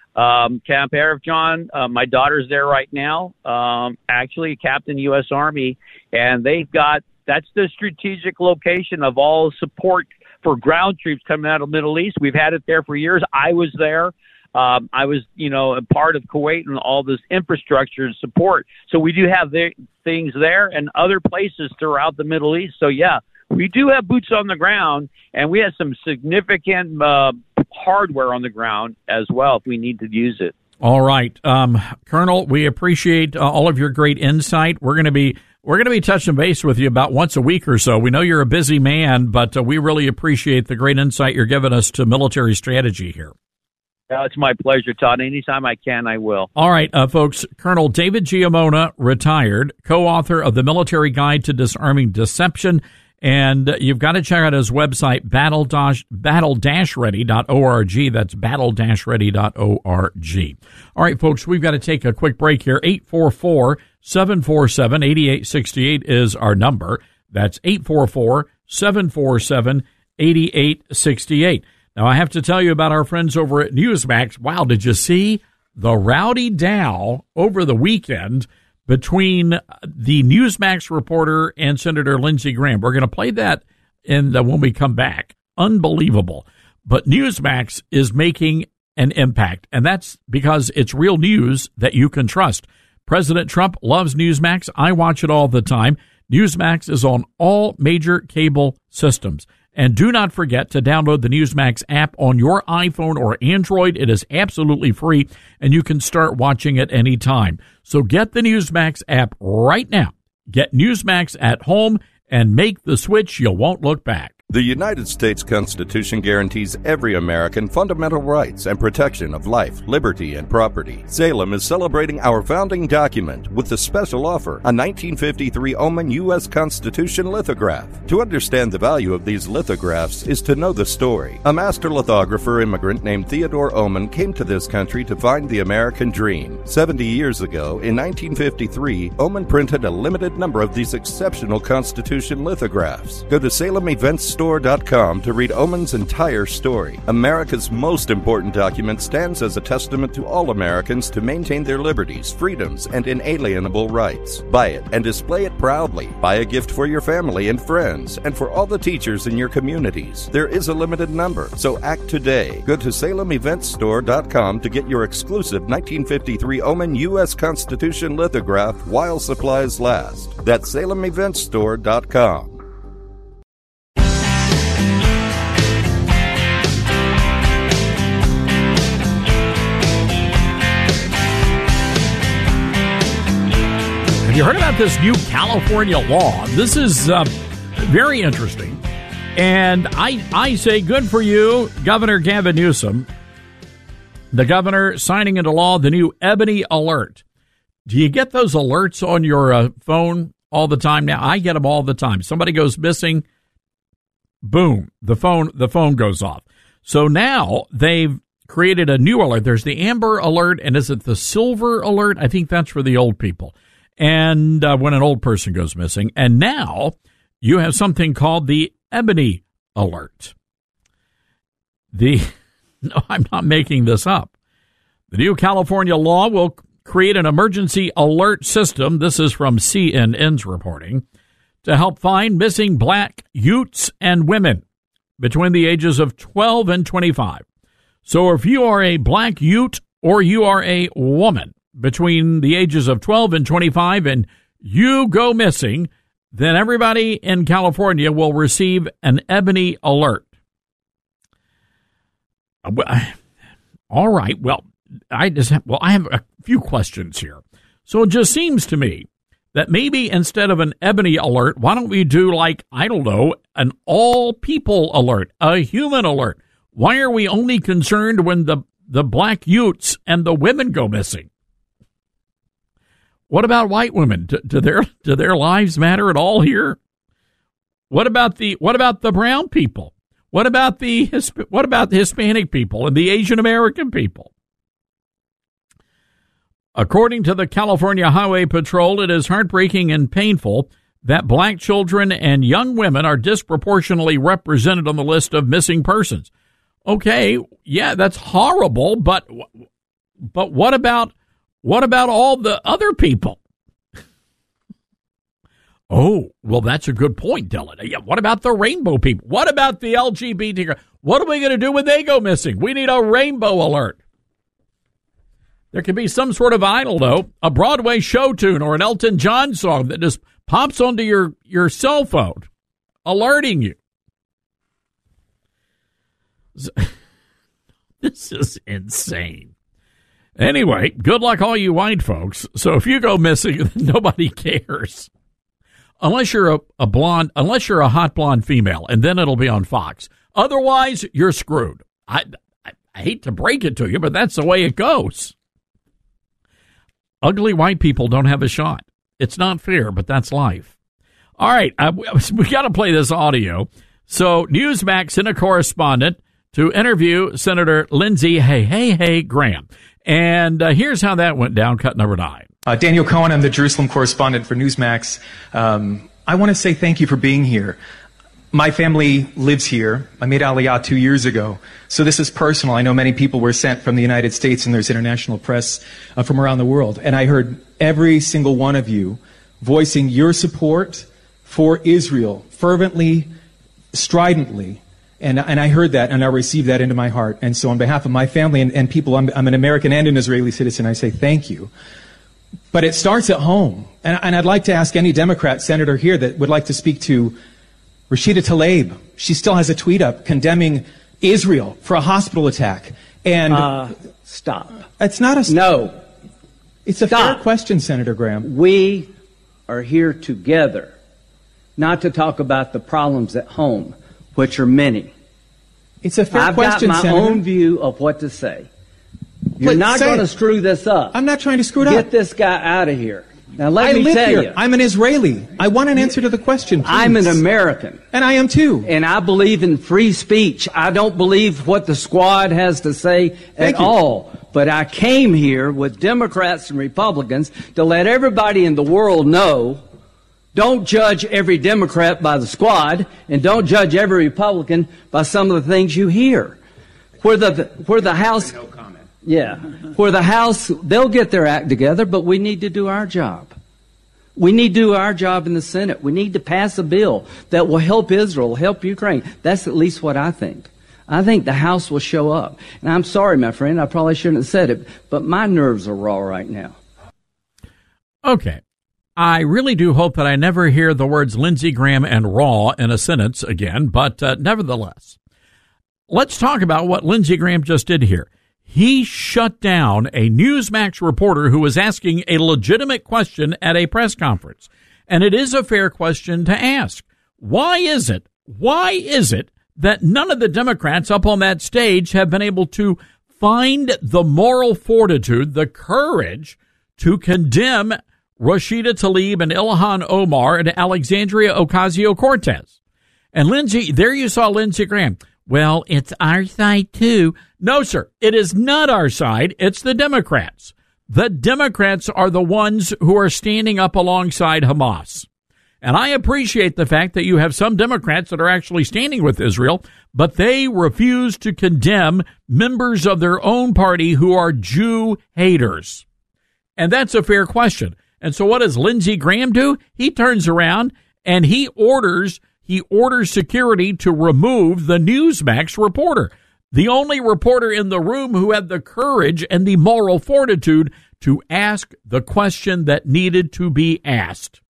um, Camp Arifjan. Uh, my daughter's there right now, um, actually a captain U S Army, and they've got, that's the strategic location of all support for ground troops coming out of the Middle East. We've had it there for years. I was there. Um, I was, you know, a part of Kuwait and all this infrastructure and support. So we do have the, things there and other places throughout the Middle East. So, yeah, we do have boots on the ground, and we have some significant uh, hardware on the ground as well if we need to use it. All right. Um, Colonel, we appreciate uh, all of your great insight. We're going to be we're going to be touching base with you about once a week or so. We know you're a busy man, but uh, we really appreciate the great insight you're giving us to military strategy here. Uh, it's my pleasure, Todd. Anytime I can, I will. All right, uh, folks. Colonel David Giammona, retired, co-author of The Military Guide to Disarming Deception. And uh, you've got to check out his website, battle dash ready dot org. That's battle dash ready dot org. All right, folks, we've got to take a quick break here. eight four four, seven four seven, eight eight six eight is our number. That's eight four four, seven four seven, eight eight six eight. Now, I have to tell you about our friends over at Newsmax. Wow, did you see the rowdy dow over the weekend between the Newsmax reporter and Senator Lindsey Graham? We're going to play that in the, when we come back. Unbelievable. But Newsmax is making an impact, and that's because it's real news that you can trust. President Trump loves Newsmax. I watch it all the time. Newsmax is on all major cable systems. And do not forget to download the Newsmax app on your iPhone or Android. It is absolutely free, and you can start watching it anytime. So get the Newsmax app right now. Get Newsmax at home and make the switch. You won't look back. The United States Constitution guarantees every American fundamental rights and protection of life, liberty, and property. Salem is celebrating our founding document with a special offer, a nineteen fifty-three Oman U S Constitution lithograph. To understand the value of these lithographs is to know the story. A master lithographer immigrant named Theodore Oman came to this country to find the American dream. Seventy years ago, in nineteen fifty-three, Oman printed a limited number of these exceptional Constitution lithographs. Go to Salem Events store dot com to read Omen's entire story. America's most important document stands as a testament to all Americans to maintain their liberties, freedoms, and inalienable rights. Buy it and display it proudly. Buy a gift for your family and friends, and for all the teachers in your communities. There is a limited number, so act today. Go to Salem Events store dot com to get your exclusive nineteen fifty-three Omen U S Constitution lithograph while supplies last. That's Salem Events store dot com. Have you heard about this new California law? This is uh, very interesting. And I, I say good for you, Governor Gavin Newsom, the governor signing into law the new Ebony Alert. Do you get those alerts on your uh, phone all the time now? I get them all the time. Somebody goes missing, boom, the phone the phone goes off. So now they've created a new alert. There's the Amber Alert, and is it the Silver Alert? I think that's for the old people. And uh, when an old person goes missing. And now you have something called the Ebony Alert. The no, I'm not making this up. The new California law will create an emergency alert system. This is from C N N's reporting, to help find missing black youths and women between the ages of twelve and twenty-five. So if you are a black youth or you are a woman between the ages of twelve and twenty-five and you go missing, then everybody in California will receive an Ebony Alert. All right. Well, I just have, well, I have a few questions here. So it just seems to me that maybe instead of an Ebony Alert, why don't we do, like, I don't know, an all people alert, a human alert? Why are we only concerned when the, the black youths and the women go missing? What about white women? Do, do their do their lives matter at all here? What about the what about the brown people? What about the what about the Hispanic people and the Asian American people? According to the California Highway Patrol, it is heartbreaking and painful that black children and young women are disproportionately represented on the list of missing persons. Okay, yeah, that's horrible, but but what about what about all the other people? Oh, well, that's a good point, Dylan. Yeah, what about the rainbow people? What about the L G B T? What are we going to do when they go missing? We need a rainbow alert. There could be some sort of, I don't know, a Broadway show tune or an Elton John song that just pops onto your, your cell phone, alerting you. This is insane. Anyway, good luck all you white folks. So if you go missing, nobody cares. Unless you're a, a blonde, unless you're a hot blonde female, and then it'll be on Fox. Otherwise, you're screwed. I, I, I hate to break it to you, but that's the way it goes. Ugly white people don't have a shot. It's not fair, but that's life. All right, uh, we got to play this audio. So Newsmax sent a correspondent to interview Senator Lindsey Hey, Hey, Hey Graham. And uh, here's how that went down, cut number nine. Uh, Daniel Cohen, I'm the Jerusalem correspondent for Newsmax. Um, I want to say thank you for being here. My family lives here. I made Aliyah two years ago. So this is personal. I know many people were sent from the United States, and there's international press uh, from around the world. And I heard every single one of you voicing your support for Israel fervently, stridently. And, and I heard that, and I received that into my heart. And so on behalf of my family and, and people, I'm, I'm an American and an Israeli citizen, I say thank you. But it starts at home. And, and I'd like to ask any Democrat senator here that would like to speak to Rashida Tlaib. She still has a tweet up condemning Israel for a hospital attack. And uh, stop. It's not a st- no. It's a stop. fair question, Senator Graham. We are here together, not to talk about the problems at home, which are many. It's a fair I've question, I've got my Senator. own view of what to say. You're Please, not going to screw this up. I'm not trying to screw it Get up. Get this guy out of here. Now, let I me live tell here. you. I'm an Israeli. I want an answer to the question, please. I'm an American. And I am too. And I believe in free speech. I don't believe what the squad has to say Thank at you. all. But I came here with Democrats and Republicans to let everybody in the world know Don't judge every Democrat by the squad, and don't judge every Republican by some of the things you hear. Where the where the House, no comment. yeah, where the House, they'll get their act together, but we need to do our job. We need to do our job in the Senate. We need to pass a bill that will help Israel, help Ukraine. That's at least what I think. I think the House will show up. And I'm sorry, my friend, I probably shouldn't have said it, but my nerves are raw right now. Okay. I really do hope that I never hear the words Lindsey Graham and raw in a sentence again, but uh, nevertheless, let's talk about what Lindsey Graham just did here. He shut down a Newsmax reporter who was asking a legitimate question at a press conference. And it is a fair question to ask. Why is it, why is it that none of the Democrats up on that stage have been able to find the moral fortitude, the courage to condemn Rashida Tlaib and Ilhan Omar and Alexandria Ocasio-Cortez? And Lindsey, there you saw Lindsey Graham. Well, it's our side too. No, sir, it is not our side. It's the Democrats. The Democrats are the ones who are standing up alongside Hamas. And I appreciate the fact that you have some Democrats that are actually standing with Israel, but they refuse to condemn members of their own party who are Jew haters. And that's a fair question. And so what does Lindsey Graham do? He turns around and he orders he orders security to remove the Newsmax reporter, the only reporter in the room who had the courage and the moral fortitude to ask the question that needed to be asked.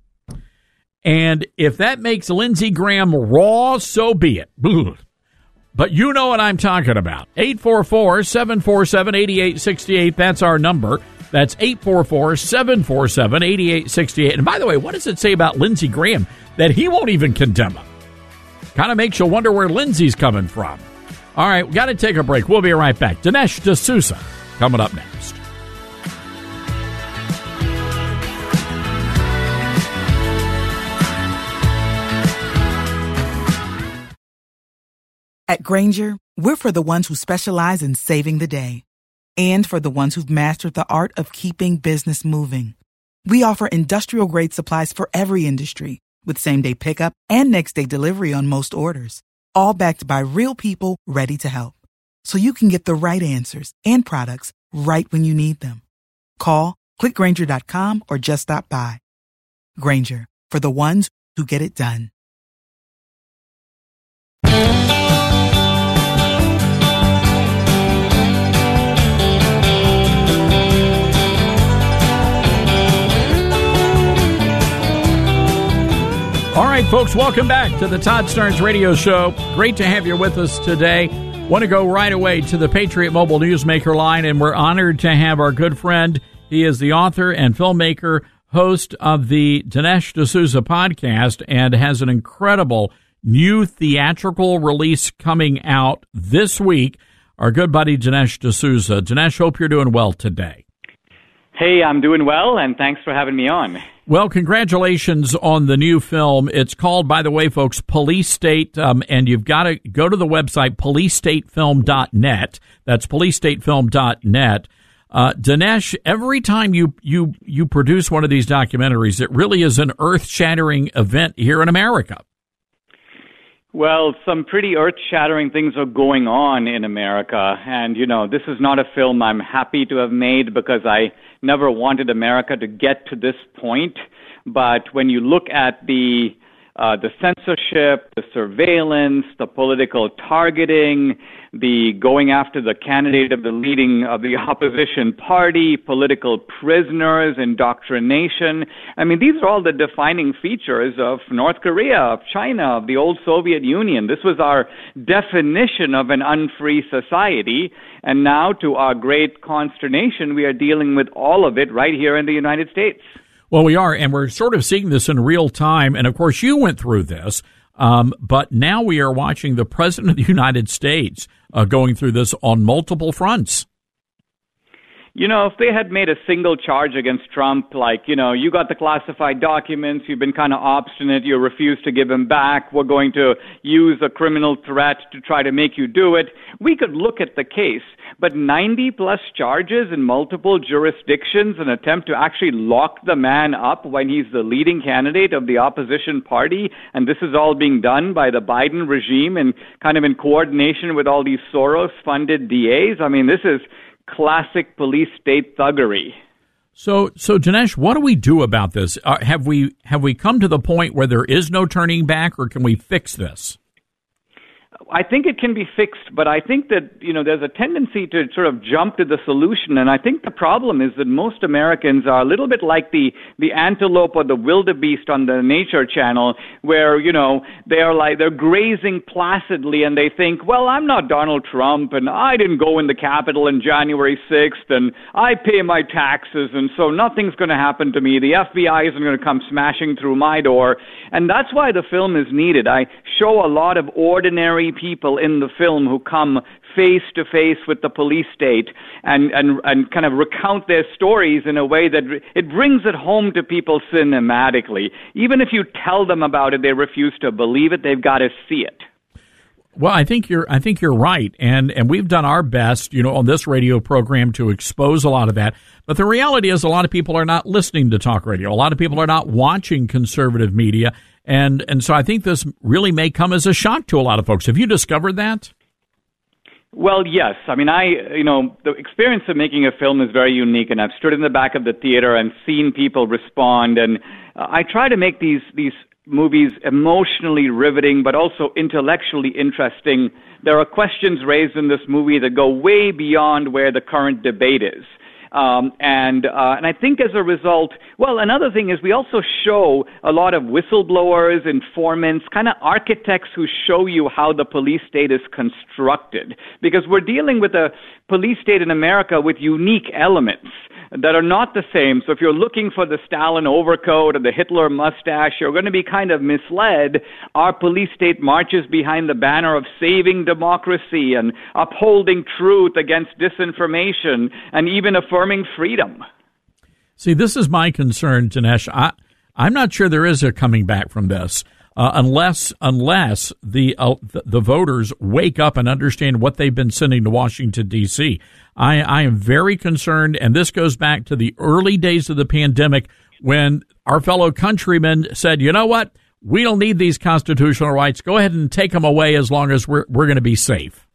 And if that makes Lindsey Graham raw, so be it. But you know what I'm talking about. eight four four, seven four seven, eight eight six eight. That's our number. That's eight four four, seven four seven, eight eight six eight. And by the way, what does it say about Lindsey Graham that he won't even condemn him? Kind of makes you wonder where Lindsey's coming from. All right, we got to take a break. We'll be right back. Dinesh D'Souza coming up next. At Grainger, we're for the ones who specialize in saving the day and for the ones who've mastered the art of keeping business moving. We offer industrial-grade supplies for every industry with same-day pickup and next-day delivery on most orders, all backed by real people ready to help. So you can get the right answers and products right when you need them. Call, click Grainger dot com, or just stop by. Grainger, for the ones who get it done. All right, folks, welcome back to the Todd Starnes Radio Show. Great to have you with us today. Want to go right away to the Patriot Mobile Newsmaker line, and we're honored to have our good friend. He is the author and filmmaker, host of the Dinesh D'Souza podcast, and has an incredible new theatrical release coming out this week. Our good buddy Dinesh D'Souza. Dinesh, hope you're doing well today. Hey, I'm doing well, and thanks for having me on. Well, congratulations on the new film. It's called, by the way, folks, Police State, um, and you've got to go to the website, police state film dot net. That's police state film dot net. Uh, Dinesh, every time you, you, you produce one of these documentaries, it really is an earth-shattering event here in America. Well, some pretty earth-shattering things are going on in America, and, you know, this is not a film I'm happy to have made because I never wanted America to get to this point. But when you look at the uh, the censorship, the surveillance, the political targeting, the going after the candidate of the leading of the opposition party, political prisoners, indoctrination. I mean, these are all the defining features of North Korea, of China, of the old Soviet Union. This was our definition of an unfree society. And now, to our great consternation, we are dealing with all of it right here in the United States. Well, we are, and we're sort of seeing this in real time. And, of course, you went through this. Um, but now we are watching the President of the United States uh, going through this on multiple fronts. You know, if they had made a single charge against Trump, like, you know, you got the classified documents, you've been kind of obstinate, you refuse to give them back, we're going to use a criminal threat to try to make you do it, we could look at the case. but ninety plus charges in multiple jurisdictions, an attempt to actually lock the man up when he's the leading candidate of the opposition party, and this is all being done by the Biden regime and kind of in coordination with all these Soros-funded D As. I mean, this is classic police state thuggery. So, so Dinesh, what do we do about this? Uh, have we have we come to the point where there is no turning back, or can we fix this? I think it can be fixed, but I think that, you know, there's a tendency to sort of jump to the solution. And I think the problem is that most Americans are a little bit like the, the antelope or the wildebeest on the Nature Channel, where, you know, they're like, they're grazing placidly and they think, well, I'm not Donald Trump and I didn't go in the Capitol on January sixth and I pay my taxes and so nothing's going to happen to me. The F B I isn't going to come smashing through my door. And that's why the film is needed. I show a lot of ordinary people in the film who come face to face with the police state and, and, and kind of recount their stories in a way that it brings it home to people cinematically. Even if you tell them about it, they refuse to believe it. They've got to see it. Well, I think you're I think you're right, and and we've done our best, you know, on this radio program to expose a lot of that. But the reality is, a lot of people are not listening to talk radio. A lot of people are not watching conservative media, and and so I think this really may come as a shock to a lot of folks. Have you discovered that? Well, yes. I mean, I, you know, the experience of making a film is very unique, and I've stood in the back of the theater and seen people respond, and uh, I try to make these these movies emotionally riveting, but also intellectually interesting. There are questions raised in this movie that go way beyond where the current debate is. Um, and uh, and I think as a result, well, another thing is we also show a lot of whistleblowers, informants, kind of architects who show you how the police state is constructed. Because we're dealing with a police state in America with unique elements that are not the same. So if you're looking for the Stalin overcoat or the Hitler mustache, you're going to be kind of misled. Our police state marches behind the banner of saving democracy and upholding truth against disinformation and even affirming freedom. See, this is my concern, Dinesh. I, I'm not sure there is a coming back from this. Uh, unless unless the, uh, the the voters wake up and understand what they've been sending to Washington, D C. I, I am very concerned, and this goes back to the early days of the pandemic when our fellow countrymen said, you know what, we don't need these constitutional rights. Go ahead and take them away as long as we're we're going to be safe.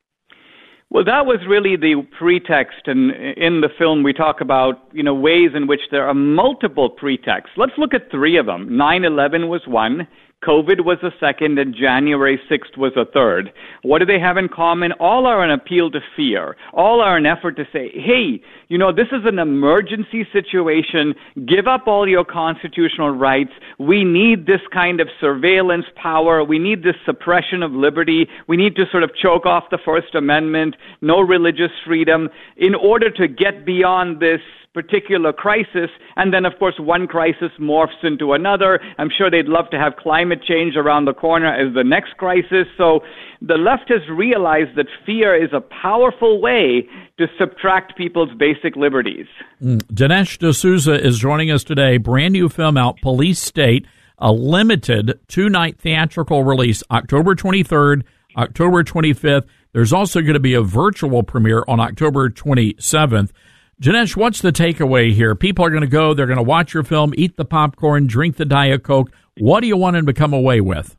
Well, that was really the pretext, and in the film we talk about, you know, ways in which there are multiple pretexts. Let's look at three of them. nine eleven was one. COVID was a second, and January sixth was a third. What do they have in common? All are an appeal to fear. All are an effort to say, hey, you know, this is an emergency situation. Give up all your constitutional rights. We need this kind of surveillance power. We need this suppression of liberty. We need to sort of choke off the First Amendment, no religious freedom, in order to get beyond this particular crisis, and then, of course, one crisis morphs into another. I'm sure they'd love to have climate change around the corner as the next crisis. So the left has realized that fear is a powerful way to subtract people's basic liberties. Mm. Dinesh D'Souza is joining us today. Brand new film out, Police State, a limited two-night theatrical release, October twenty-third, October twenty-fifth. There's also going to be a virtual premiere on October twenty-seventh. Dinesh, what's the takeaway here? People are going to go, they're going to watch your film, eat the popcorn, drink the Diet Coke. What do you want them to come away with?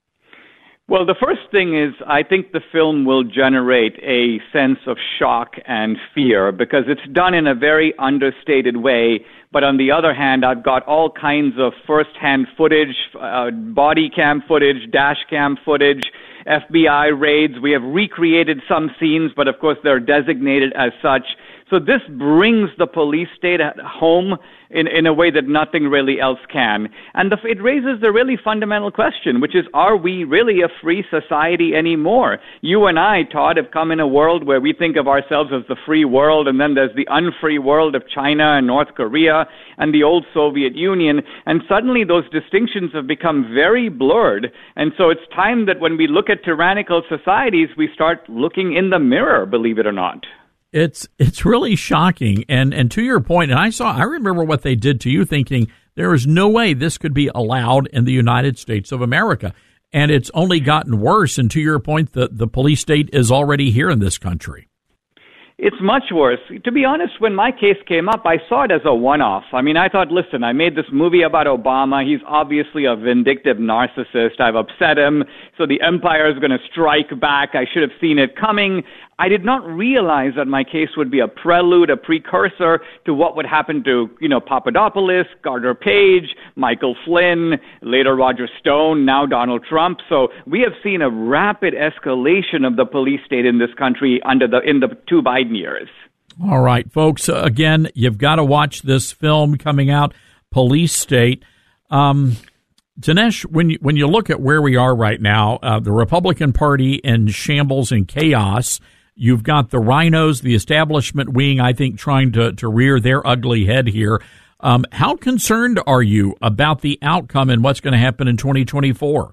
Well, the first thing is I think the film will generate a sense of shock and fear because it's done in a very understated way. But on the other hand, I've got all kinds of first-hand footage, uh, body cam footage, dash cam footage, F B I raids. We have recreated some scenes, but of course they're designated as such. So this brings the police state home in, in a way that nothing really else can. And the, it raises the really fundamental question, which is, are we really a free society anymore? You and I, Todd, have come in a world where we think of ourselves as the free world, and then there's the unfree world of China and North Korea and the old Soviet Union, and suddenly those distinctions have become very blurred. And so it's time that when we look at tyrannical societies, we start looking in the mirror, believe it or not. It's it's really shocking, and and to your point, and I saw, I remember what they did to you, thinking there is no way this could be allowed in the United States of America, and it's only gotten worse. And to your point, the the police state is already here in this country. It's much worse. To be honest, when my case came up, I saw it as a one-off. I mean, I thought, listen, I made this movie about Obama. He's obviously a vindictive narcissist. I've upset him, so the empire is going to strike back. I should have seen it coming. I did not realize that my case would be a prelude, a precursor to what would happen to, you know, Papadopoulos, Carter Page, Michael Flynn, later Roger Stone, now Donald Trump. So we have seen a rapid escalation of the police state in this country under the in the two Biden years. All right, folks. Uh, again, you've got to watch this film coming out, Police State. Um, Dinesh, when you, when you look at where we are right now, uh, the Republican Party in shambles and chaos. You've got the rhinos, the establishment wing, I think, trying to, to rear their ugly head here. Um, how concerned are you about the outcome and what's going to happen in twenty twenty-four?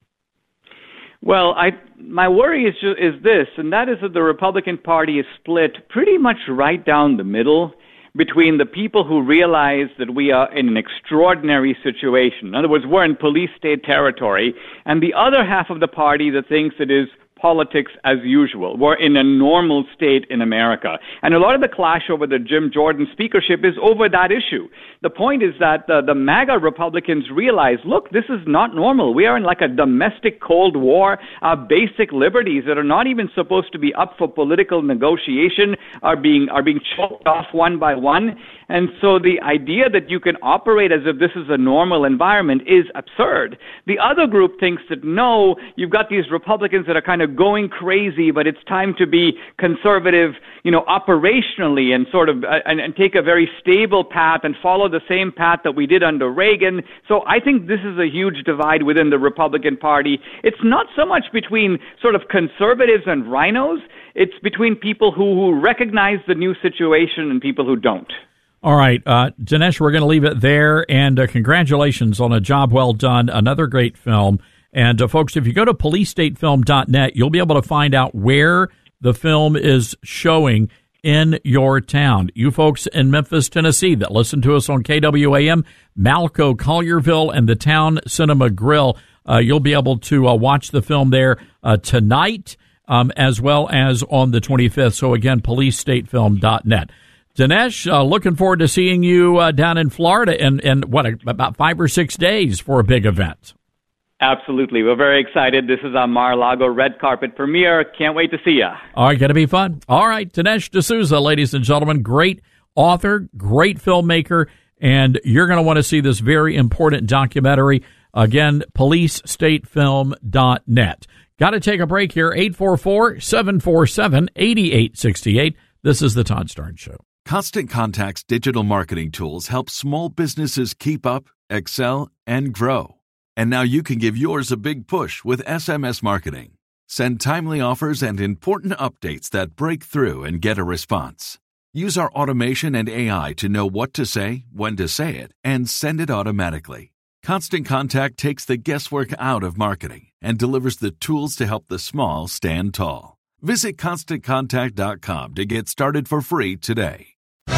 Well, I my worry is is this, and that is that the Republican Party is split pretty much right down the middle between the people who realize that we are in an extraordinary situation. In other words, we're in police state territory, and the other half of the party that thinks it is politics as usual. We're in a normal state in America. And a lot of the clash over the Jim Jordan speakership is over that issue. The point is that the, the MAGA Republicans realize, look, this is not normal. We are in like a domestic Cold War. Our basic liberties that are not even supposed to be up for political negotiation are being are being choked off one by one. And so the idea that you can operate as if this is a normal environment is absurd. The other group thinks that, no, you've got these Republicans that are kind of going crazy, but it's time to be conservative, you know, operationally and sort of uh, and, and take a very stable path and follow the same path that we did under Reagan. So I think this is a huge divide within the Republican Party. It's not so much between sort of conservatives and rhinos. It's between people who, who recognize the new situation and people who don't. All right, uh, Dinesh, we're going to leave it there, and uh, congratulations on a job well done, another great film. And, uh, folks, if you go to police state film dot net, you'll be able to find out where the film is showing in your town. You folks in Memphis, Tennessee that listen to us on K W A M, Malco, Collierville, and the Town Cinema Grill, uh, you'll be able to uh, watch the film there uh, tonight um, as well as on the twenty-fifth. So, again, police state film dot net. Dinesh, uh, looking forward to seeing you uh, down in Florida in, in, what, about five or six days for a big event. Absolutely. We're very excited. This is our Mar-a-Lago red carpet premiere. Can't wait to see you. All right, going to be fun. All right, Dinesh D'Souza, ladies and gentlemen, great author, great filmmaker, and you're going to want to see this very important documentary. Again, police state film dot net. Got to take a break here. eight four four, seven four seven, eight eight six eight. This is the Todd Starnes Show. Constant Contact's digital marketing tools help small businesses keep up, excel, and grow. And now you can give yours a big push with S M S marketing. Send timely offers and important updates that break through and get a response. Use our automation and A I to know what to say, when to say it, and send it automatically. Constant Contact takes the guesswork out of marketing and delivers the tools to help the small stand tall. Visit constant contact dot com to get started for free today.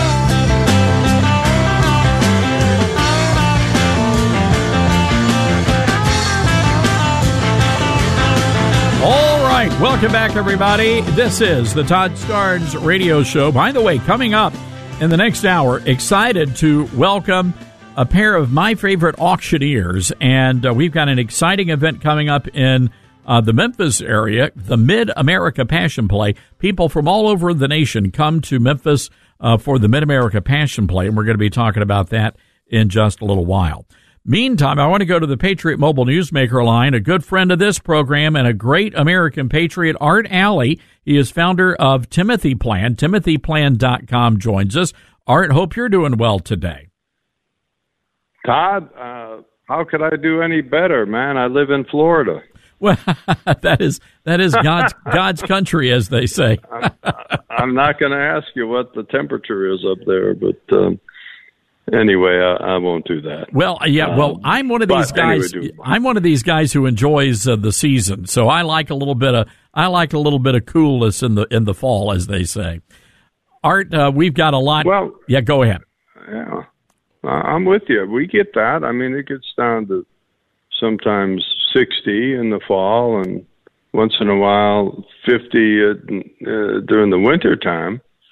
All right, welcome back, everybody. This is the Todd Starnes Radio Show. By the way, coming up in the next hour, excited to welcome a pair of my favorite auctioneers, and uh, we've got an exciting event coming up in uh, the Memphis area, the Mid-America Passion Play. People from all over the nation come to Memphis uh, for the Mid-America Passion Play, and we're going to be talking about that in just a little while. Meantime, I want to go to the Patriot Mobile Newsmaker line, a good friend of this program and a great American patriot, Art Alley. He is founder of Timothy Plan. Timothy Plan dot com joins us. Art, hope you're doing well today. Todd, uh, how could I do any better, man? I live in Florida. Well, that is that is God's God's country, as they say. I'm, I'm not going to ask you what the temperature is up there, but um, anyway, I, I won't do that. Well, yeah, well, um, I'm one of these guys. Anyway, I'm one of these guys who enjoys uh, the season, so I like a little bit of I like a little bit of coolness in the in the fall, as they say. Art, uh, we've got a lot. Well, yeah, go ahead. Yeah, I'm with you. We get that. I mean, it gets down to sometimes sixty in the fall, and once in a while fifty uh, uh, during the winter time.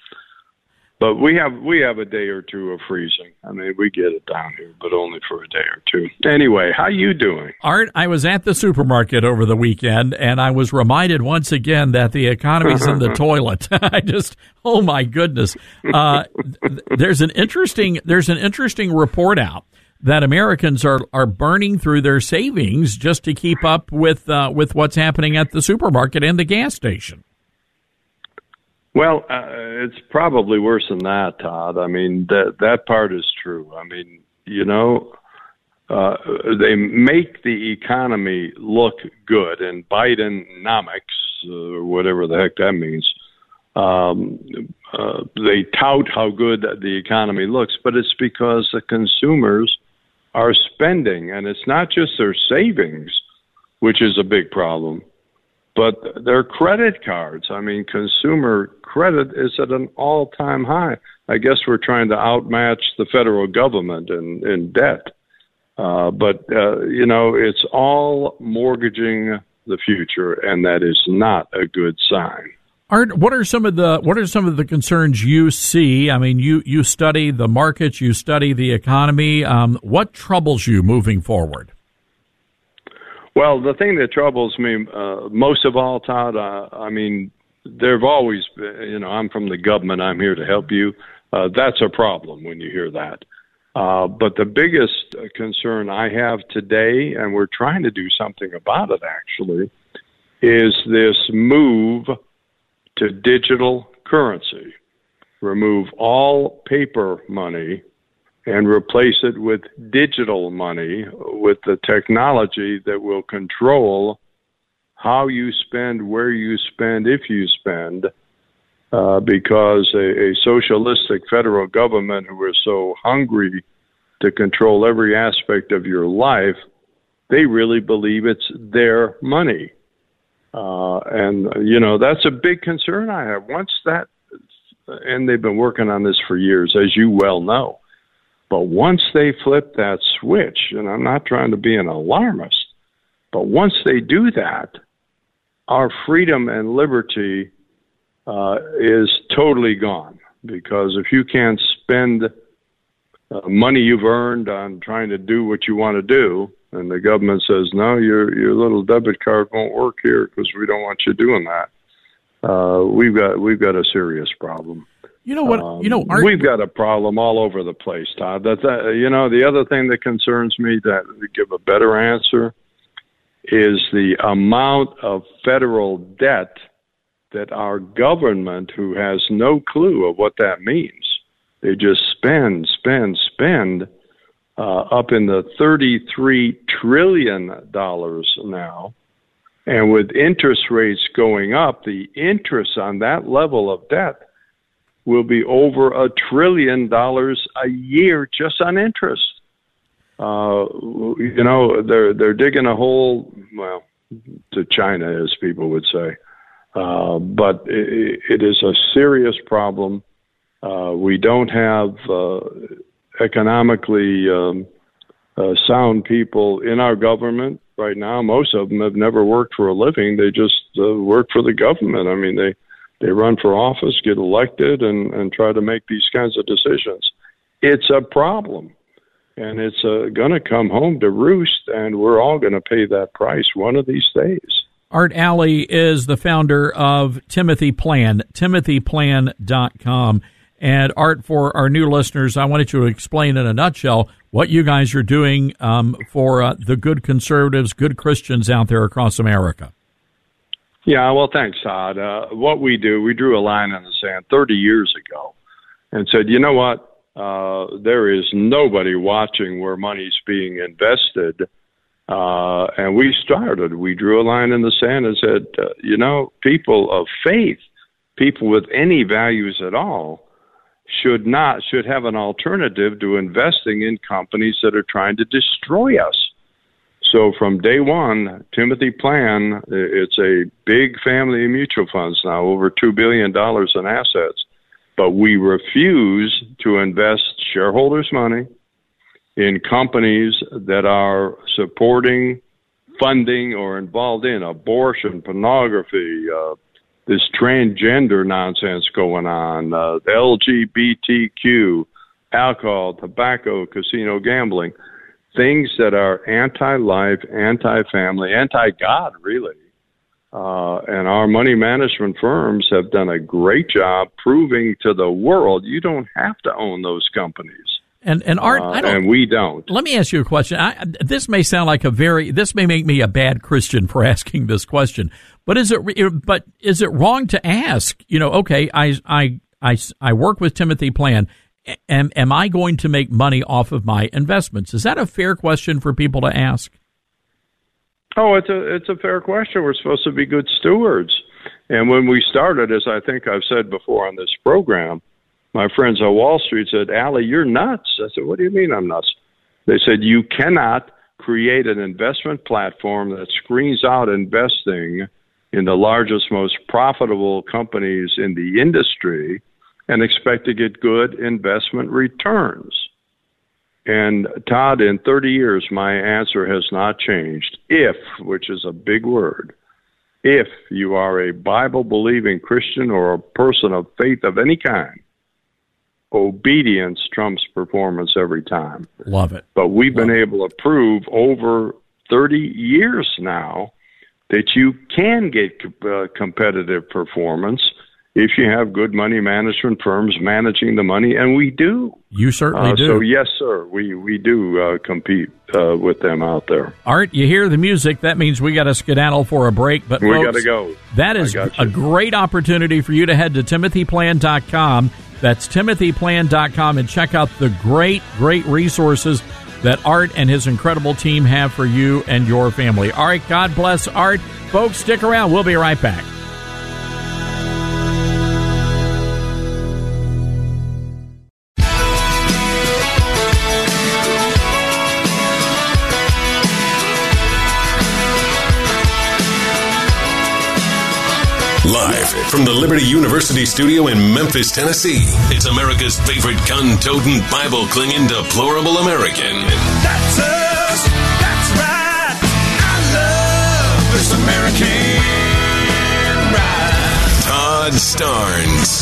but we have we have a day or two of freezing. I mean, we get it down here, but only for a day or two. Anyway, how you doing? Art, I was at the supermarket over the weekend, and I was reminded once again that the economy's in the toilet. I just, oh my goodness. Uh, there's an interesting there's an interesting report out that Americans are, are burning through their savings just to keep up with uh, with what's happening at the supermarket and the gas station. Well, uh, it's probably worse than that, Todd. I mean, that that part is true. I mean, you know, uh, they make the economy look good, and Bidenomics, or whatever the heck that means, um, uh, they tout how good the economy looks, but it's because the consumers are spending, and it's not just their savings, which is a big problem, but their credit cards. I mean, consumer credit is at an all-time high. I guess we're trying to outmatch the federal government in, in debt. Uh, but, uh, you know, it's all mortgaging the future, and that is not a good sign. Art, what are some of the what are some of the concerns you see? I mean, you, you study the markets, you study the economy. Um, what troubles you moving forward? Well, the thing that troubles me uh, most of all, Todd, uh, I mean, there have always been, you know, I'm from the government, I'm here to help you. Uh, that's a problem when you hear that. Uh, but the biggest concern I have today, and we're trying to do something about it actually, is this move to digital currency. Remove all paper money and replace it with digital money, with the technology that will control how you spend, where you spend, if you spend, uh, because a, a socialistic federal government who is so hungry to control every aspect of your life, they really believe it's their money. Uh, and, you know, that's a big concern I have. Once that, and they've been working on this for years, as you well know, but once they flip that switch, and I'm not trying to be an alarmist, but once they do that, our freedom and liberty uh, is totally gone. Because if you can't spend uh, money you've earned on trying to do what you want to do, and the government says, no, your your little debit card won't work here because we don't want you doing that, uh, we've got we've got a serious problem. You know what? Um, you know, Art, we've got a problem all over the place, Todd. That's uh, you know, the other thing that concerns me, that to give a better answer, is the amount of federal debt that our government, who has no clue of what that means, they just spend, spend, spend, uh, up in the thirty-three trillion dollars now, and with interest rates going up, the interest on that level of debt will be over a trillion dollars a year just on interest. Uh, you know, they're they're digging a hole, well, to China, as people would say. Uh, but it, it is a serious problem. Uh, we don't have uh, economically um, uh, sound people in our government right now. Most of them have never worked for a living. They just uh, work for the government. I mean, they They run for office, get elected, and, and try to make these kinds of decisions. It's a problem, and it's uh, going to come home to roost, and we're all going to pay that price one of these days. Art Alley is the founder of Timothy Plan, timothy plan dot com. And Art, for our new listeners, I wanted you to explain in a nutshell what you guys are doing um, for uh, the good conservatives, good Christians out there across America. Yeah, well, thanks, Todd. Uh, what we do, we drew a line in the sand thirty years ago and said, you know what, uh, there is nobody watching where money's being invested. Uh, and we started, we drew a line in the sand and said, uh, you know, people of faith, people with any values at all, should not, should have an alternative to investing in companies that are trying to destroy us. So from day one, Timothy Plan, it's a big family of mutual funds now, over two billion dollars in assets. But we refuse to invest shareholders' money in companies that are supporting, funding, or involved in abortion, pornography, uh, this transgender nonsense going on, uh, the L G B T Q, alcohol, tobacco, casino, gambling, things that are anti-life, anti-family, anti-God, really. Uh, and our money management firms have done a great job proving to the world you don't have to own those companies. And and Art, uh, I don't, and we don't. Let me ask you a question. I, this may sound like a very, this may make me a bad Christian for asking this question, but is it, but is it wrong to ask? You know, okay, I I I, I work with Timothy Plan. Am am I going to make money off of my investments? Is that a fair question for people to ask? Oh, it's a it's a fair question. We're supposed to be good stewards. And when we started, as I think I've said before on this program, my friends on Wall Street said, "Allie, you're nuts." I said, "What do you mean I'm nuts?" They said, "You cannot create an investment platform that screens out investing in the largest, most profitable companies in the industry and expect to get good investment returns." And Todd, in thirty years, my answer has not changed. If, which is a big word, if you are a Bible-believing Christian or a person of faith of any kind, obedience trumps performance every time. Love it. But we've Love been it. able to prove over thirty years now that you can get uh, competitive performance if you have good money management firms managing the money, and we do. You certainly uh, do. So, yes, sir, we, we do uh, compete uh, with them out there. Art, you hear the music. That means we got to skedaddle for a break. But We folks, got to go. That is a great opportunity for you to head to timothy plan dot com. That's timothy plan dot com and check out the great, great resources that Art and his incredible team have for you and your family. All right, God bless Art. Folks, stick around. We'll be right back. Live from the Liberty University studio in Memphis, Tennessee, it's America's favorite gun-toting, Bible-clinging, deplorable American. That's us. That's right. I love this American ride. Todd Starnes.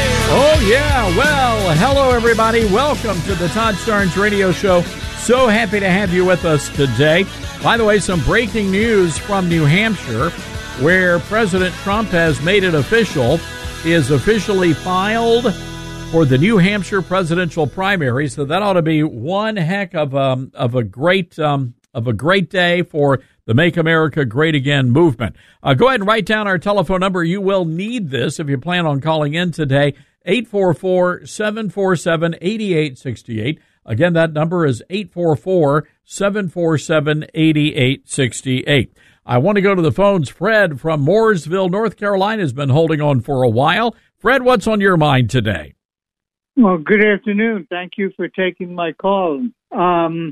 Oh, yeah. Well, hello, everybody. Welcome to the Todd Starnes Radio Show. So happy to have you with us today. By the way, some breaking news from New Hampshire, where President Trump has made it official. He is officially filed for the New Hampshire presidential primary. So that ought to be one heck of um of a great um of a great day for the Make America Great Again movement. Uh, go ahead and write down our telephone number. You will need this if you plan on calling in today. eight four four, seven four seven, eight eight six eight. Again, that number is eight four four, seven four seven, eight eight six eight. I want to go to the phones. Fred from Mooresville, North Carolina, has been holding on for a while. Fred, what's on your mind today? Well, good afternoon. Thank you for taking my call. Um,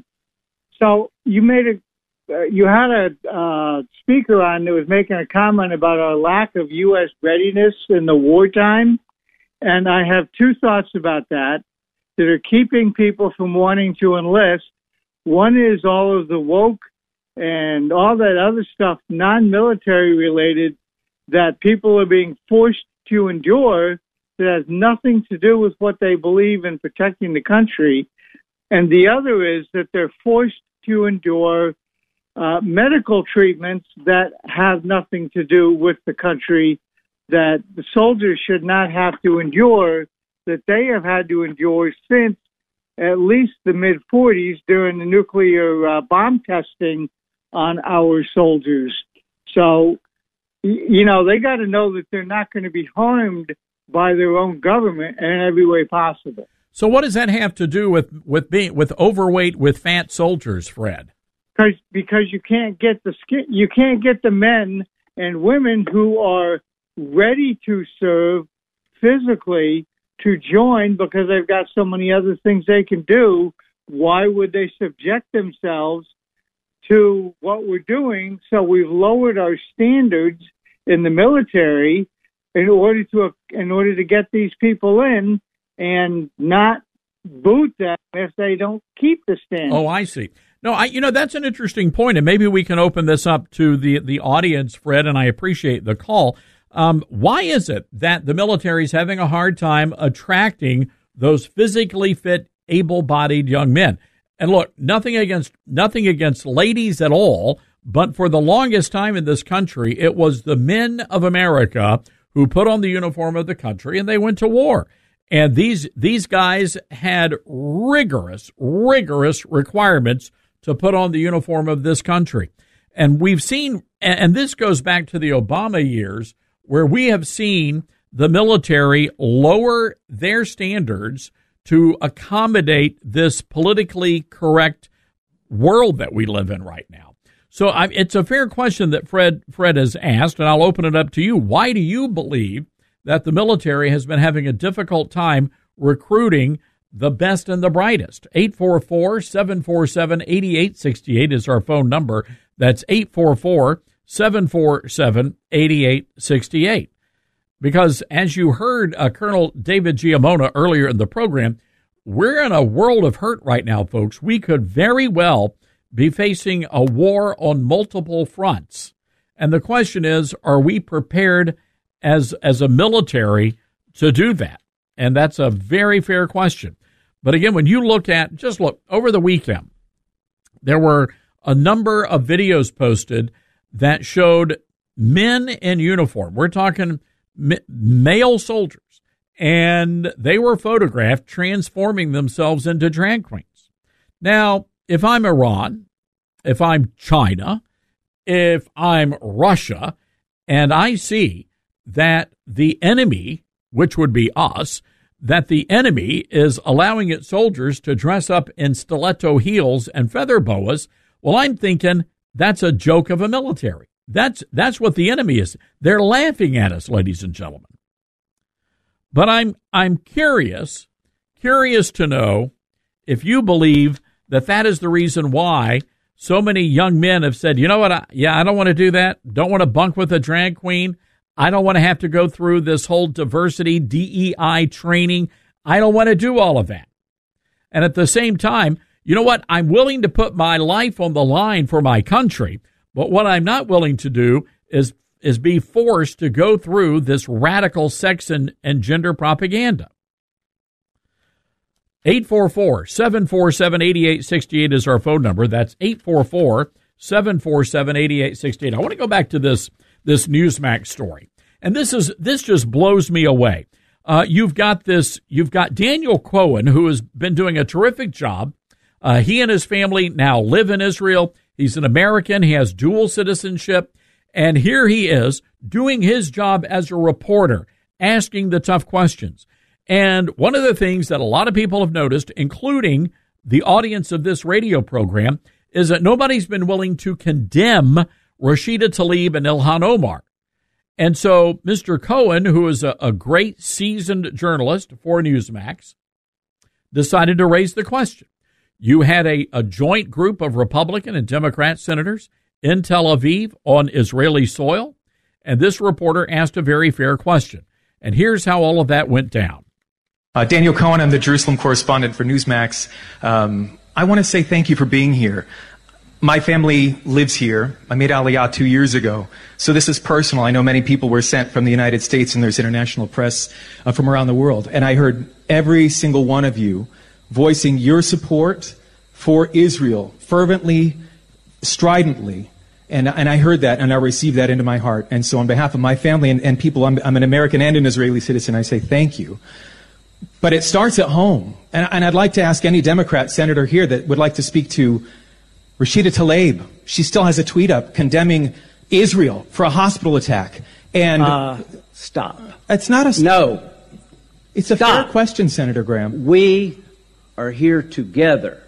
so you made a, uh, you had a uh, speaker on that was making a comment about our lack of U S readiness in the wartime, and I have two thoughts about that that are keeping people from wanting to enlist. One is all of the woke and all that other stuff, non-military related, that people are being forced to endure that has nothing to do with what they believe in protecting the country. And the other is that they're forced to endure uh, medical treatments that have nothing to do with the country, that the soldiers should not have to endure, that they have had to endure since at least the mid forties during the nuclear uh, bomb testing on our soldiers. So, you know, they got to know that they're not going to be harmed by their own government in every way possible. So what does that have to do with, with being with overweight, with fat soldiers, Fred? Because because you can't get the skin, you can't get the men and women who are ready to serve physically to join because they've got so many other things they can do. Why would they subject themselves to what we're doing? So we've lowered our standards in the military in order to in order to get these people in and not boot them if they don't keep the standards. Oh, I see. No, I you know that's an interesting point, and maybe we can open this up to the the audience, Fred. And I appreciate the call. Um, why is it that the military is having a hard time attracting those physically fit, able-bodied young men? And look, nothing against nothing against ladies at all, but for the longest time in this country, it was the men of America who put on the uniform of the country and they went to war. And these these guys had rigorous, rigorous requirements to put on the uniform of this country. And we've seen, and this goes back to the Obama years, where we have seen the military lower their standards to accommodate this politically correct world that we live in right now. So I, it's a fair question that Fred Fred has asked, and I'll open it up to you. Why do you believe that the military has been having a difficult time recruiting the best and the brightest? eight four four, seven four seven, eight eight six eight is our phone number. That's eight four four, seven four seven, eight eight six eight. Because as you heard uh, Colonel David Giammona earlier in the program, we're in a world of hurt right now, folks. We could very well be facing a war on multiple fronts. And the question is, are we prepared as as a military to do that? And that's a very fair question. But again, when you look at, just look, over the weekend, there were a number of videos posted that showed men in uniform. We're talking male soldiers, and they were photographed transforming themselves into drag queens. Now, if I'm Iran, if I'm China, if I'm Russia, and I see that the enemy, which would be us, that the enemy is allowing its soldiers to dress up in stiletto heels and feather boas, well, I'm thinking that's a joke of a military. That's that's what the enemy is. They're laughing at us, ladies and gentlemen. But I'm I'm curious, curious to know if you believe that that is the reason why so many young men have said, you know what, I, yeah, I don't want to do that. Don't want to bunk with a drag queen. I don't want to have to go through this whole diversity, D E I training. I don't want to do all of that. And at the same time, you know what, I'm willing to put my life on the line for my country. But what I'm not willing to do is is be forced to go through this radical sex and, and gender propaganda. eight four four, seven four seven, eight eight six eight is our phone number. That's eight four four, seven four seven, eight eight six eight. I want to go back to this this Newsmax story. And this is this just blows me away. Uh, you've got this, you've got Daniel Cohen, who has been doing a terrific job. Uh, he and his family now live in Israel. He's an American. He has dual citizenship. And here he is doing his job as a reporter, asking the tough questions. And one of the things that a lot of people have noticed, including the audience of this radio program, is that nobody's been willing to condemn Rashida Tlaib and Ilhan Omar. And so Mister Cohen, who is a, a great seasoned journalist for Newsmax, decided to raise the question. You had a, a joint group of Republican and Democrat senators in Tel Aviv on Israeli soil, and this reporter asked a very fair question. And here's how all of that went down. Uh, Daniel Cohen, I'm the Jerusalem correspondent for Newsmax. Um, I want to say thank you for being here. My family lives here. I made Aliyah two years ago. So this is personal. I know many people were sent from the United States, and there's international press uh, from around the world. And I heard every single one of you voicing your support for Israel fervently, stridently. And, and I heard that, and I received that into my heart. And so on behalf of my family and, and people, I'm, I'm an American and an Israeli citizen, I say thank you. But it starts at home. And, and I'd like to ask any Democrat senator here that would like to speak to Rashida Tlaib. She still has a tweet up condemning Israel for a hospital attack. And uh, stop. It's not a st- no. It's a stop. fair question, Senator Graham. We are here together,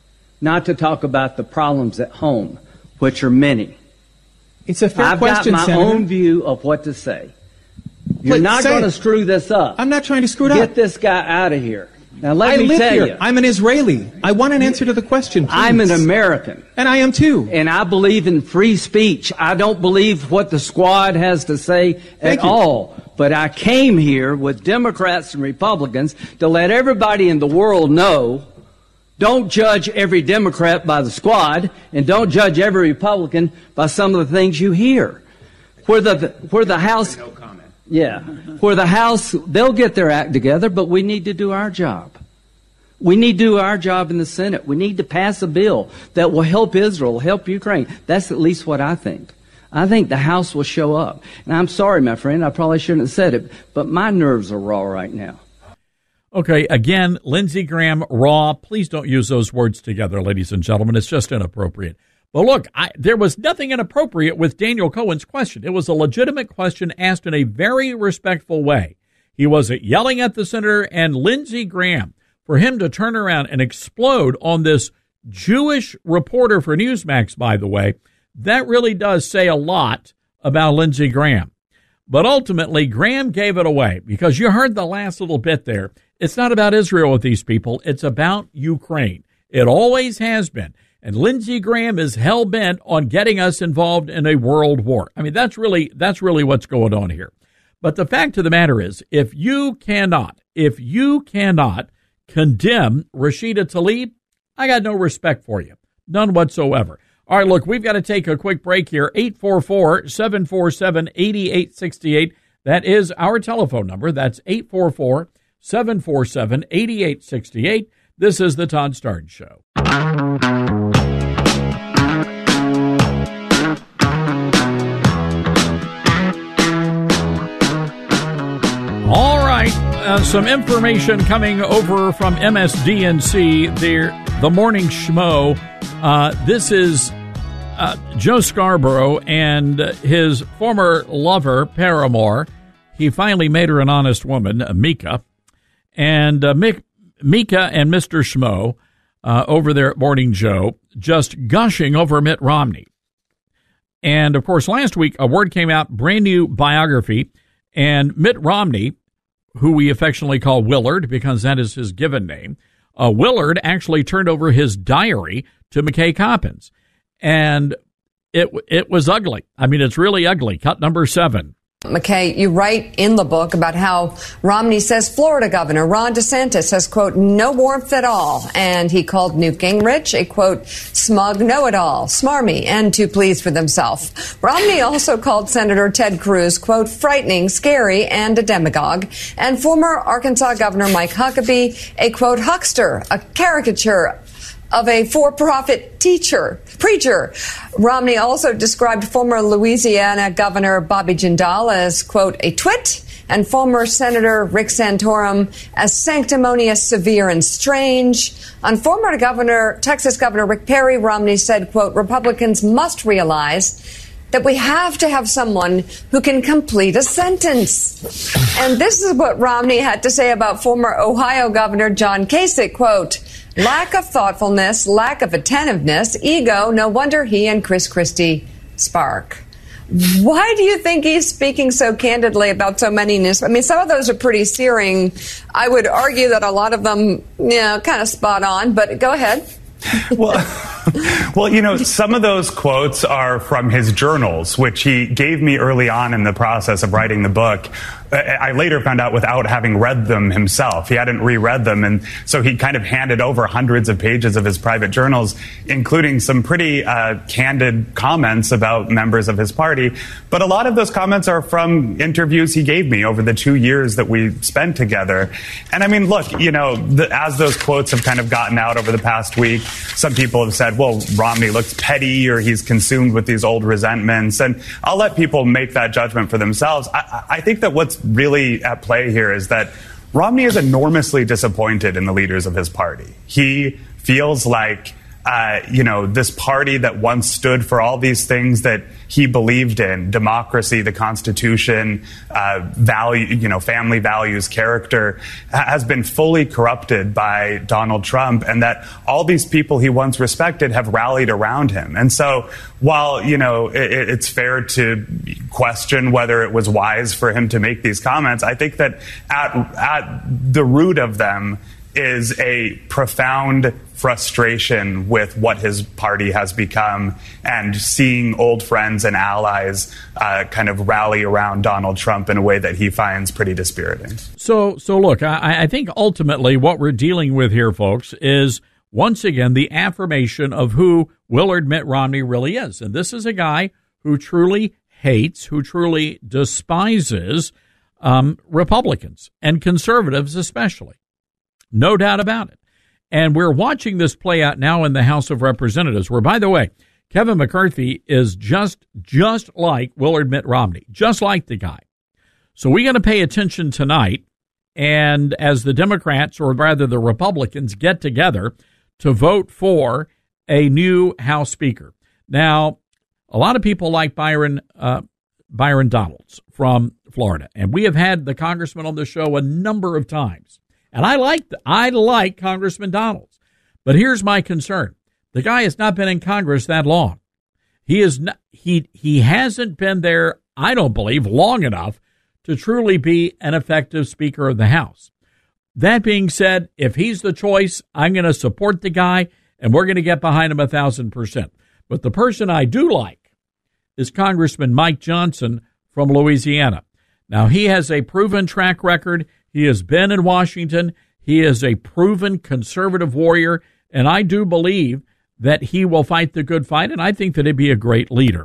not to talk about the problems at home, which are many. It's a fair I've question, got my Senator. own view of what to say. You're Please, not say going to it. screw this up. I'm not trying to screw it Get up. this guy out of here. Now let I me live tell here. you. I'm an Israeli. I want an answer to the question, please. I'm an American. And I am too. And I believe in free speech. I don't believe what the squad has to say Thank at you. all. But I came here with Democrats and Republicans to let everybody in the world know, don't judge every Democrat by the squad, and don't judge every Republican by some of the things you hear. Where the, where the House... No comment. Yeah, where the House, they'll get their act together, but we need to do our job. We need to do our job in the Senate. We need to pass a bill that will help Israel, help Ukraine. That's at least what I think. I think the House will show up. And I'm sorry, my friend, I probably shouldn't have said it, but my nerves are raw right now. Okay, again, Lindsey Graham, raw. Please don't use those words together, ladies and gentlemen. It's just inappropriate. But look, I, there was nothing inappropriate with Daniel Cohen's question. It was a legitimate question asked in a very respectful way. He wasn't yelling at the senator, and Lindsey Graham, for him to turn around and explode on this Jewish reporter for Newsmax, by the way, that really does say a lot about Lindsey Graham. But ultimately, Graham gave it away, because you heard the last little bit there. It's not about Israel with these people. It's about Ukraine. It always has been. And Lindsey Graham is hell-bent on getting us involved in a world war. I mean, that's really that's really what's going on here. But the fact of the matter is, if you cannot, if you cannot condemn Rashida Tlaib, I got no respect for you. None whatsoever. All right, look, we've got to take a quick break here. eight four four, seven four seven, eight eight six eight. That is our telephone number. That's eight four four, seven four seven, eight eight six eight. This is the Todd Starnes Show. All right, uh, some information coming over from M S D N C, the, the Morning Schmo. Uh, this is uh, Joe Scarborough and his former lover, Paramore. He finally made her an honest woman, Mika. And uh, Mick, Mika and Mister Schmo uh, over there at Morning Joe just gushing over Mitt Romney. And, of course, last week a word came out, brand new biography, and Mitt Romney, who we affectionately call Willard because that is his given name, uh, Willard actually turned over his diary to McKay Coppins. And it it was ugly. I mean, it's really ugly. Cut number seven. McKay, you write in the book about how Romney says Florida Governor Ron DeSantis has, quote, no warmth at all. And he called Newt Gingrich a, quote, smug know-it-all, smarmy, and too pleased with himself. Romney also called Senator Ted Cruz, quote, frightening, scary, and a demagogue. And former Arkansas Governor Mike Huckabee a, quote, huckster, a caricature of a for-profit teacher, preacher. Romney also described former Louisiana Governor Bobby Jindal as, quote, a twit, and former Senator Rick Santorum as sanctimonious, severe, and strange. On former Governor, Texas Governor Rick Perry, Romney said, quote, Republicans must realize that we have to have someone who can complete a sentence. And this is what Romney had to say about former Ohio Governor John Kasich, quote, lack of thoughtfulness, lack of attentiveness, ego, no wonder he and Chris Christie spark. Why do you think he's speaking so candidly about so many news? I mean, some of those are pretty searing. I would argue that a lot of them, you know, kind of spot on, but go ahead. Well, well, you know, some of those quotes are from his journals, which he gave me early on in the process of writing the book. I later found out without having read them himself. He hadn't reread them, and so he kind of handed over hundreds of pages of his private journals, including some pretty uh, candid comments about members of his party. But a lot of those comments are from interviews he gave me over the two years that we spent together. And I mean, look, you know, the, as those quotes have kind of gotten out over the past week, some people have said, well, Romney looks petty or he's consumed with these old resentments. And I'll let people make that judgment for themselves. I, I think that what's really at play here is that Romney is enormously disappointed in the leaders of his party. He feels like, uh, you know, this party that once stood for all these things that he believed in, democracy, the Constitution, uh, value, you know, family values, character, has been fully corrupted by Donald Trump, and that all these people he once respected have rallied around him. And so while, you know, it, it's fair to question whether it was wise for him to make these comments, I think that at, at the root of them is a profound frustration with what his party has become and seeing old friends and allies uh, kind of rally around Donald Trump in a way that he finds pretty dispiriting. So, so look, I, I think ultimately what we're dealing with here, folks, is once again the affirmation of who Willard Mitt Romney really is. And this is a guy who truly hates, who truly despises um, Republicans and conservatives especially. No doubt about it. And we're watching this play out now in the House of Representatives, where, by the way, Kevin McCarthy is just just like Willard Mitt Romney, just like the guy. So we got to pay attention tonight, and as the Democrats, or rather the Republicans, get together to vote for a new House Speaker. Now, a lot of people like Byron uh, Byron Donalds from Florida, and we have had the congressman on the show a number of times. And I like the, I like Congressman Donalds, but here's my concern: the guy has not been in Congress that long. He is not, he he hasn't been there, I don't believe, long enough to truly be an effective Speaker of the House. That being said, if he's the choice, I'm going to support the guy, and we're going to get behind him a thousand percent. But the person I do like is Congressman Mike Johnson from Louisiana. Now, he has a proven track record. He has been in Washington. He is a proven conservative warrior, and I do believe that he will fight the good fight, and I think that he'd be a great leader.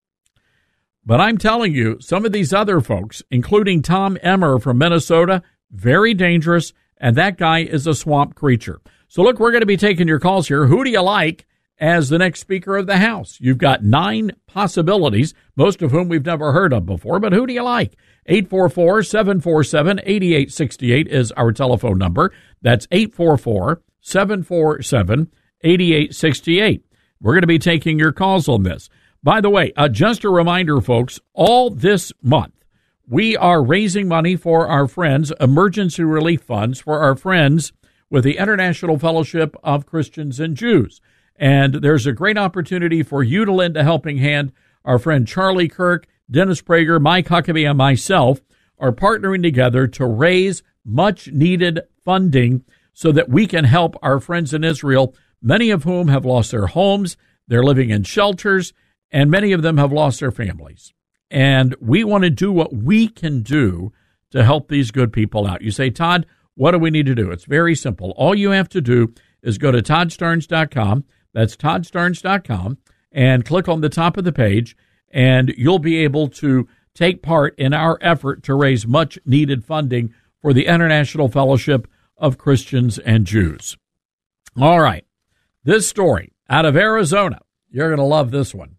But I'm telling you, some of these other folks, including Tom Emmer from Minnesota, very dangerous, and that guy is a swamp creature. So, look, we're going to be taking your calls here. Who do you like as the next Speaker of the House? You've got nine possibilities, most of whom we've never heard of before, but who do you like? eight four four, seven four seven, eight eight six eight is our telephone number. That's eight four four, seven four seven, eight eight six eight. We're going to be taking your calls on this. By the way, uh, just a reminder, folks, all this month, we are raising money for our friends, emergency relief funds for our friends with the International Fellowship of Christians and Jews. And there's a great opportunity for you to lend a helping hand. Our friend Charlie Kirk, Dennis Prager, Mike Huckabee, and myself are partnering together to raise much-needed funding so that we can help our friends in Israel, many of whom have lost their homes, they're living in shelters, and many of them have lost their families. And we want to do what we can do to help these good people out. You say, Todd, what do we need to do? It's very simple. All you have to do is go to todd starnes dot com. That's todd starnes dot com, and click on the top of the page, and you'll be able to take part in our effort to raise much-needed funding for the International Fellowship of Christians and Jews. All right, this story out of Arizona. You're going to love this one.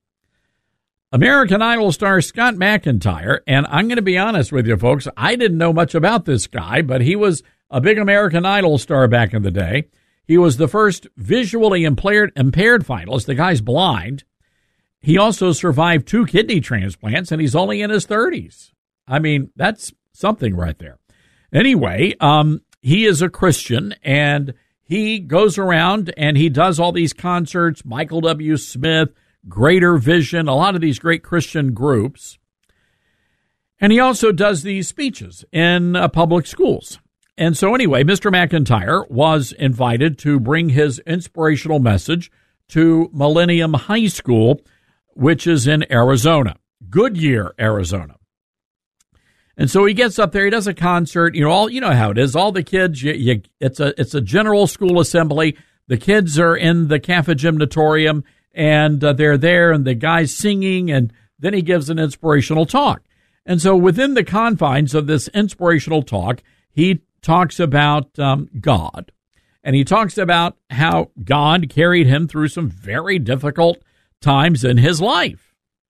American Idol star Scott McIntyre, and I'm going to be honest with you, folks, I didn't know much about this guy, but he was a big American Idol star back in the day. He was the first visually impaired, impaired finalist. The guy's blind. He also survived two kidney transplants, and he's only in his thirties. I mean, that's something right there. Anyway, um, he is a Christian, and he goes around and he does all these concerts, Michael W. Smith, Greater Vision, a lot of these great Christian groups. And he also does these speeches in uh, public schools. And so anyway, Mister McIntyre was invited to bring his inspirational message to Millennium High School, which is in Arizona, Goodyear, Arizona. And so he gets up there, he does a concert, you know, all you know how it is, all the kids, you, you, it's a it's a general school assembly. The kids are in the Cafe Gymnatorium, and uh, they're there, and the guy's singing, and then he gives an inspirational talk. And so within the confines of this inspirational talk, he talks about um, God, and he talks about how God carried him through some very difficult times in his life.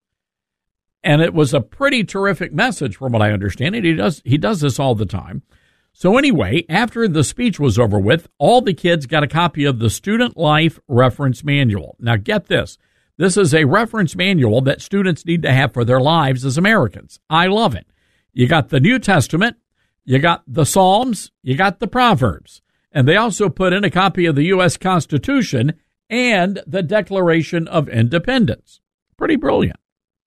And it was a pretty terrific message from what I understand. And he does, he does this all the time. So anyway, after the speech was over with, all the kids got a copy of the Student Life Reference Manual. Now get this. This is a reference manual that students need to have for their lives as Americans. I love it. You got the New Testament, you got the Psalms, you got the Proverbs. And they also put in a copy of the U S Constitution and the Declaration of Independence. Pretty brilliant.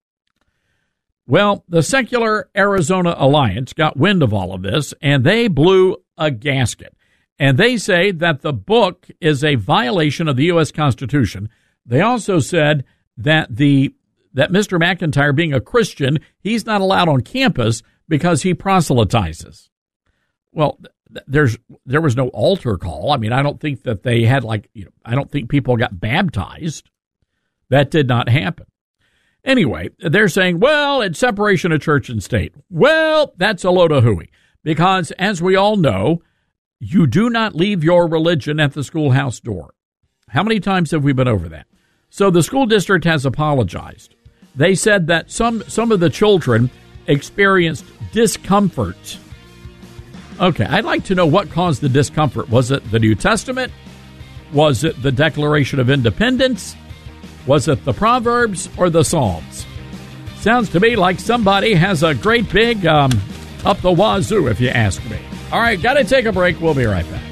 Well, the Secular Arizona Alliance got wind of all of this, and they blew a gasket. And they say that the book is a violation of the U S Constitution. They also said that the that Mister McIntyre, being a Christian, he's not allowed on campus because he proselytizes. Well, there's there was no altar call. I mean, I don't think that they had like, you know, I don't think people got baptized. That did not happen. Anyway, they're saying, well, it's separation of church and state. Well, that's a load of hooey, because as we all know, you do not leave your religion at the schoolhouse door. How many times have we been over that? So the school district has apologized. They said that some, some of the children experienced discomfort. Okay, I'd like to know what caused the discomfort. Was it the New Testament? Was it the Declaration of Independence? Was it the Proverbs or the Psalms? Sounds to me like somebody has a great big um, up the wazoo, if you ask me. All right, got to take a break. We'll be right back.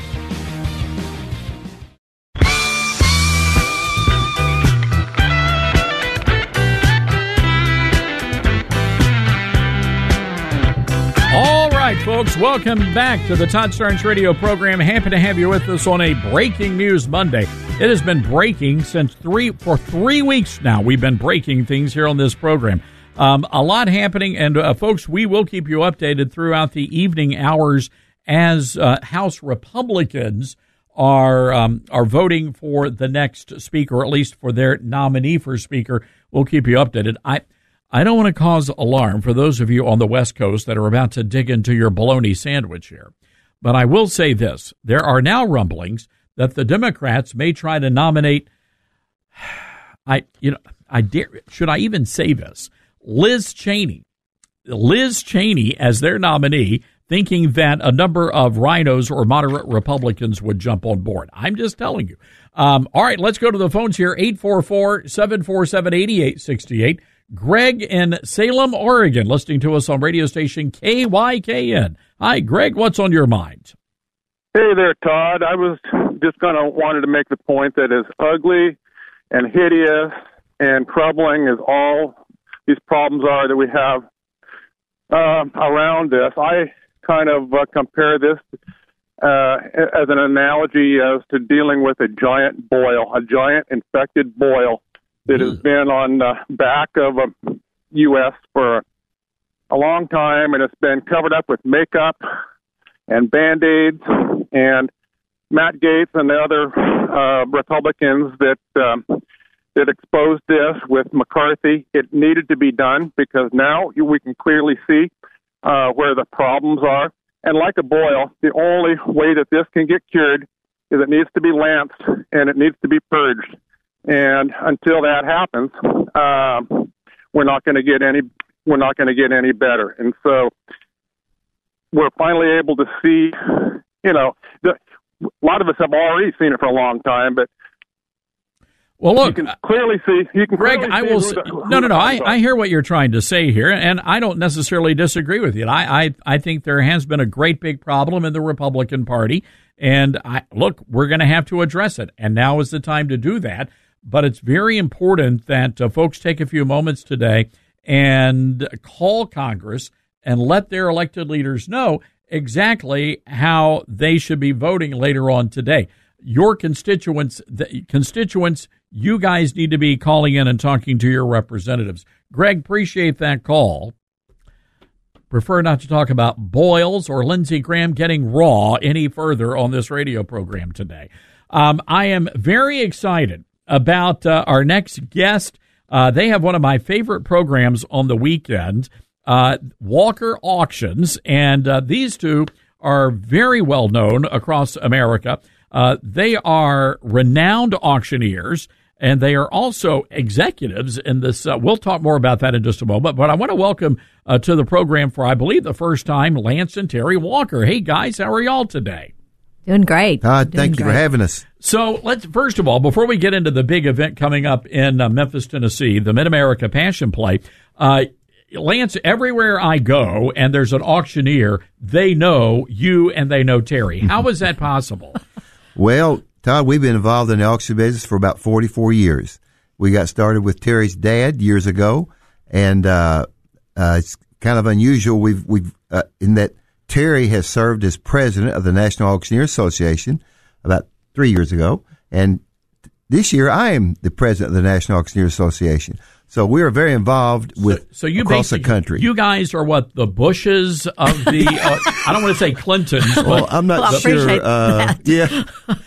All right, folks, welcome back to the Todd Starnes radio program. Happy to have you with us on a Breaking News Monday. It has been breaking since three for three weeks now. We've been breaking things here on this program. Um, a lot happening, and uh, folks, we will keep you updated throughout the evening hours as uh, House Republicans are um, are voting for the next speaker, or at least for their nominee for speaker. We'll keep you updated. I I don't want to cause alarm for those of you on the West Coast that are about to dig into your bologna sandwich here, but I will say this: there are now rumblings that the Democrats may try to nominate. I you know I dare should I even say this? Liz Cheney, Liz Cheney as their nominee, thinking that a number of rhinos or moderate Republicans would jump on board. I'm just telling you. Um, all right, let's go to the phones here. eight four four, seven four seven, eight eight six eight. Greg in Salem, Oregon, listening to us on radio station K Y K N. Hi, Greg, what's on your mind? Hey there, Todd. I was just going to wanted to make the point that as ugly and hideous and troubling as all these problems are that we have uh, around us, I kind of uh, compare this uh, as an analogy as to dealing with a giant boil, a giant infected boil that has been on the back of a U S for a long time, and it's been covered up with makeup and Band-Aids, and Matt Gaetz and the other uh, Republicans that um, that exposed this with McCarthy. It needed to be done because now we can clearly see uh, where the problems are. And like a boil, the only way that this can get cured is it needs to be lanced and it needs to be purged. And until that happens, uh, we're not going to get any. We're not going to get any better. And so we're finally able to see. You know, the, a lot of us have already seen it for a long time, but well, look, you can clearly see. You can Greg, I will. see Say, the, no, no, no. I, I hear what you're trying to say here, and I don't necessarily disagree with you. I, I, I think there has been a great big problem in the Republican Party, and I look, we're going to have to address it, and now is the time to do that. But it's very important that uh, folks take a few moments today and call Congress and let their elected leaders know exactly how they should be voting later on today. Your constituents, the constituents, you guys need to be calling in and talking to your representatives. Greg, appreciate that call. Prefer not to talk about boils or Lindsey Graham getting raw any further on this radio program today. Um, I am very excited about uh, our next guest. Uh, they have one of my favorite programs on the weekend, uh, Walker Auctions, and uh, these two are very well known across America. Uh, they are renowned auctioneers, and they are also executives in this. Uh, we'll talk more about that in just a moment, but I want to welcome uh, to the program for, I believe, the first time, Lance and Terry Walker. Hey, guys, how are y'all today? Doing great. Todd, Doing thank you great. for having us. So let's, first of all, before we get into the big event coming up in uh, Memphis, Tennessee, the Mid-America Passion Play, uh, Lance, everywhere I go and there's an auctioneer, they know you and they know Terry. How is that possible? Well, Todd, we've been involved in the auction business for about forty-four years. We got started with Terry's dad years ago, and uh, uh, it's kind of unusual. We've we've uh, in that Terry has served as president of the National Auctioneer Association about three years ago, and this year I am the president of the National Auctioneer Association. So we are very involved with so, so you across the basically- country. You guys are what, the Bushes of the, uh, I don't want to say Clintons. But Well, I'm not Well, I sure. appreciate Uh, that. yeah,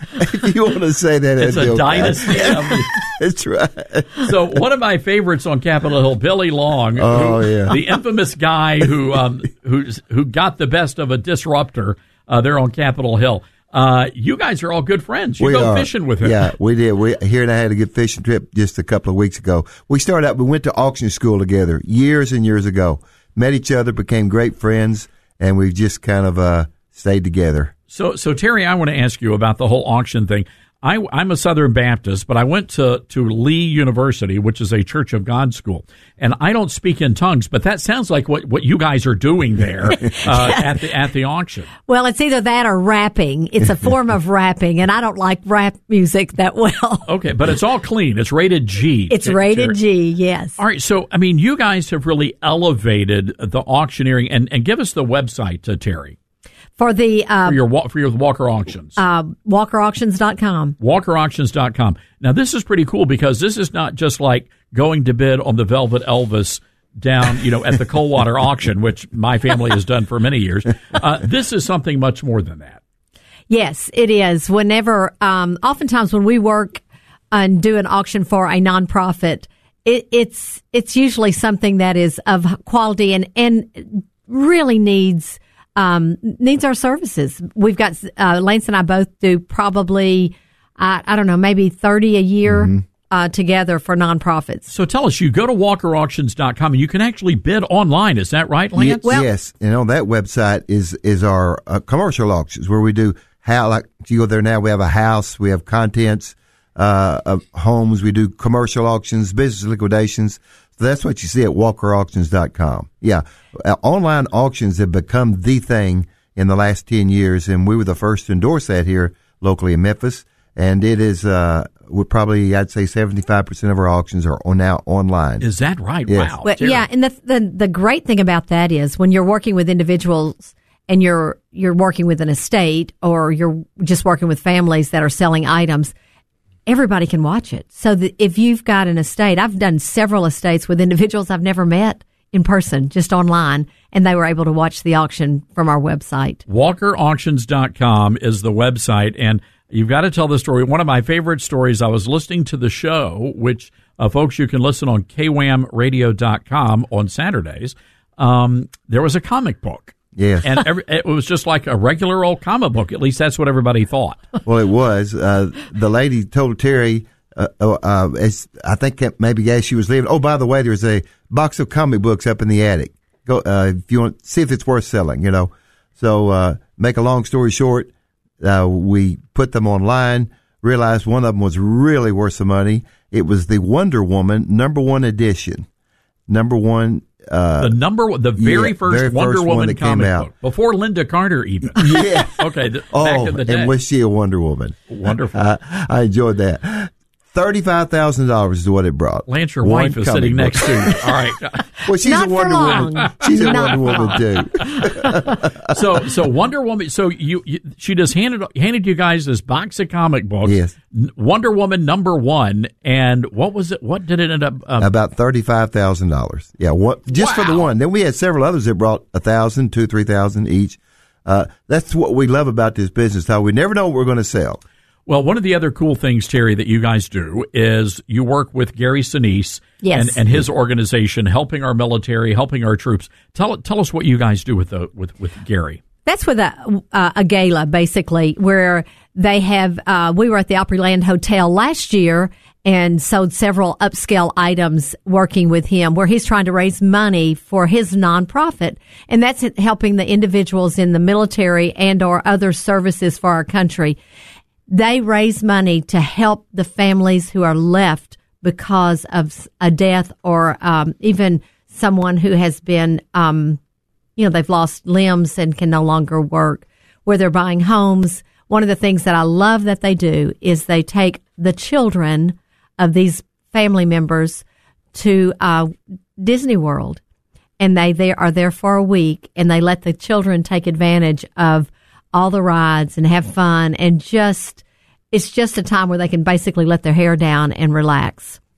if you want to say that, It's that'd a be okay. dynasty. of the- That's right. So one of my favorites on Capitol Hill, Billy Long, Oh, who, yeah. the infamous guy who um, who's, who got the best of a disruptor uh, there on Capitol Hill. Uh, you guys are all good friends. You We go are. fishing with him. Yeah, we did. We here and I had a good fishing trip just a couple of weeks ago. We started out. We went to auction school together years and years ago. Met each other, became great friends, and we've just kind of uh, stayed together. So, so Terry, I want to ask you about the whole auction thing. I, I'm a Southern Baptist, but I went to, to Lee University, which is a Church of God school, and I don't speak in tongues, but that sounds like what, what you guys are doing there uh, at the at the auction. Well, it's either that or rapping. It's a form of rapping, and I don't like rap music that well. Okay, but it's all clean. It's rated G. It's Ter- rated Terry. G, yes. All right, so I mean, you guys have really elevated the auctioneering, and, and give us the website, uh, Terry, For the uh, for your wa- for your Walker Auctions. uh, walker auctions dot com. walker auctions dot com. Now, this is pretty cool because this is not just like going to bid on the Velvet Elvis down, you know, at the Coldwater auction, which my family has done for many years. Uh, this is something much more than that. Yes, it is. Whenever, um, oftentimes when we work and do an auction for a nonprofit, it, it's it's usually something that is of quality and and really needs um, needs our services. We've got uh, Lance and I both do probably I, I don't know maybe thirty a year. Mm-hmm. Uh, together for nonprofits. So tell us, you go to walker auctions dot com and you can actually bid online. Is that right, Lance? Ye- yes, and on that website is is our uh, commercial auctions where we do how like if you go there now, we have a house, we have contents uh, of homes, we do commercial auctions, business liquidations. So that's what you see at walker auctions dot com. Yeah, uh, online auctions have become the thing in the last ten years, and we were the first to endorse that here locally in Memphis. And it is, uh, we're probably, I'd say seventy-five percent of our auctions are on now online. Is that right? Yes. Wow. Well, yeah, and the, the the great thing about that is when you're working with individuals and you're you're working with an estate or you're just working with families that are selling items, everybody can watch it. So that if you've got an estate, I've done several estates with individuals I've never met in person, just online, and they were able to watch the auction from our website. walker auctions dot com is the website, and you've got to tell the story. One of my favorite stories, I was listening to the show, which, uh, folks, you can listen on K W A M radio dot com on Saturdays. Um, there was a comic book. Yes. And every, it was just like a regular old comic book. At least that's what everybody thought. Well, it was. Uh, the lady told Terry, uh, uh, as I think maybe as she was leaving, oh, by the way, there's a box of comic books up in the attic. Go uh, if you want, see if it's worth selling, you know. So, uh, make a long story short, Uh, we put them online, realized one of them was really worth some money. It was the Wonder Woman number one edition. Number one. Uh, the number one, the very yeah, first very Wonder first one Woman that came comic out. book. Before Linda Carter even. Yeah. Okay. The, oh, back in the day. and was she a Wonder Woman? Wonderful. Uh, I enjoyed that. thirty-five thousand dollars is what it brought. Lance, your One wife is comic sitting book. next to you. All right. Well, she's Not a for Wonder long. Woman. She's a Not Wonder for Woman long. too. so, so Wonder Woman. So you, you, she just handed handed you guys this box of comic books. Yes. Wonder Woman number one, and what was it? What did it end up? Um, About thirty-five thousand dollars. Yeah, one, just Wow. for the one. Then we had several others that brought a thousand, two, three thousand each. Uh, that's what we love about this business. How we never know what we're going to sell. Well, one of the other cool things, Terry, that you guys do is you work with Gary Sinise Yes. and, and his organization, helping our military, helping our troops. Tell tell us what you guys do with the with, with Gary. That's with a uh, a gala, basically, where they have. Uh, we were at the Opryland Hotel last year and sold several upscale items working with him, where he's trying to raise money for his nonprofit, and that's helping the individuals in the military and or other services for our country. They raise money to help the families who are left because of a death or um, even someone who has been, um, you know, they've lost limbs and can no longer work, where they're buying homes. One of the things that I love that they do is they take the children of these family members to uh, Disney World, and they, they are there for a week, and they let the children take advantage of all the rides and have fun, and just it's just a time where they can basically let their hair down and relax.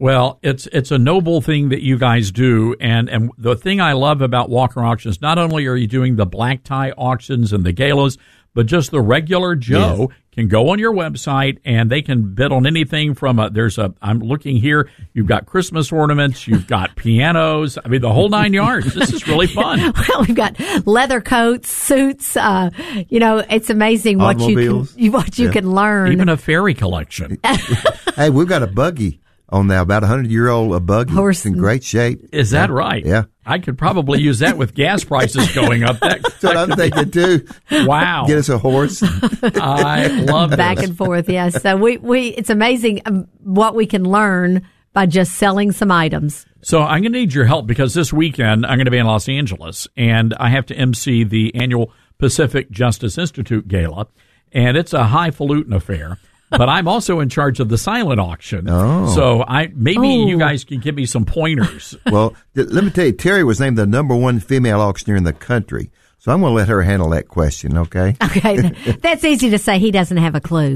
Well, it's it's a noble thing that you guys do, and, and the thing I love about Walker Auctions, not only are you doing the black tie auctions and the galas, but just the regular Joe yes. can go on your website and they can bid on anything from a, there's a, I'm looking here, you've got Christmas ornaments, you've got pianos, I mean, the whole nine yards. This is really fun. Well, we've got leather coats, suits, uh, you know, it's amazing what you can, what you yeah. can learn. Even a fairy collection. Hey, we've got a buggy on now, about a hundred-year-old buggy. Horse in great shape. Is that yeah. right? Yeah. I could probably use that with gas prices going up. That, That's what I'm thinking, be, too. Wow. Get us a horse. I love Back this. and forth, yes. So we, we, it's amazing what we can learn by just selling some items. So I'm going to need your help because this weekend I'm going to be in Los Angeles, and I have to emcee the annual Pacific Justice Institute Gala, and it's a highfalutin affair. But I'm also in charge of the silent auction. Oh. So I maybe oh. you guys can give me some pointers. Well, th- let me tell you, Terry was named the number one female auctioneer in the country. So I'm going to let her handle that question, okay? Okay. That's easy to say. He doesn't have a clue.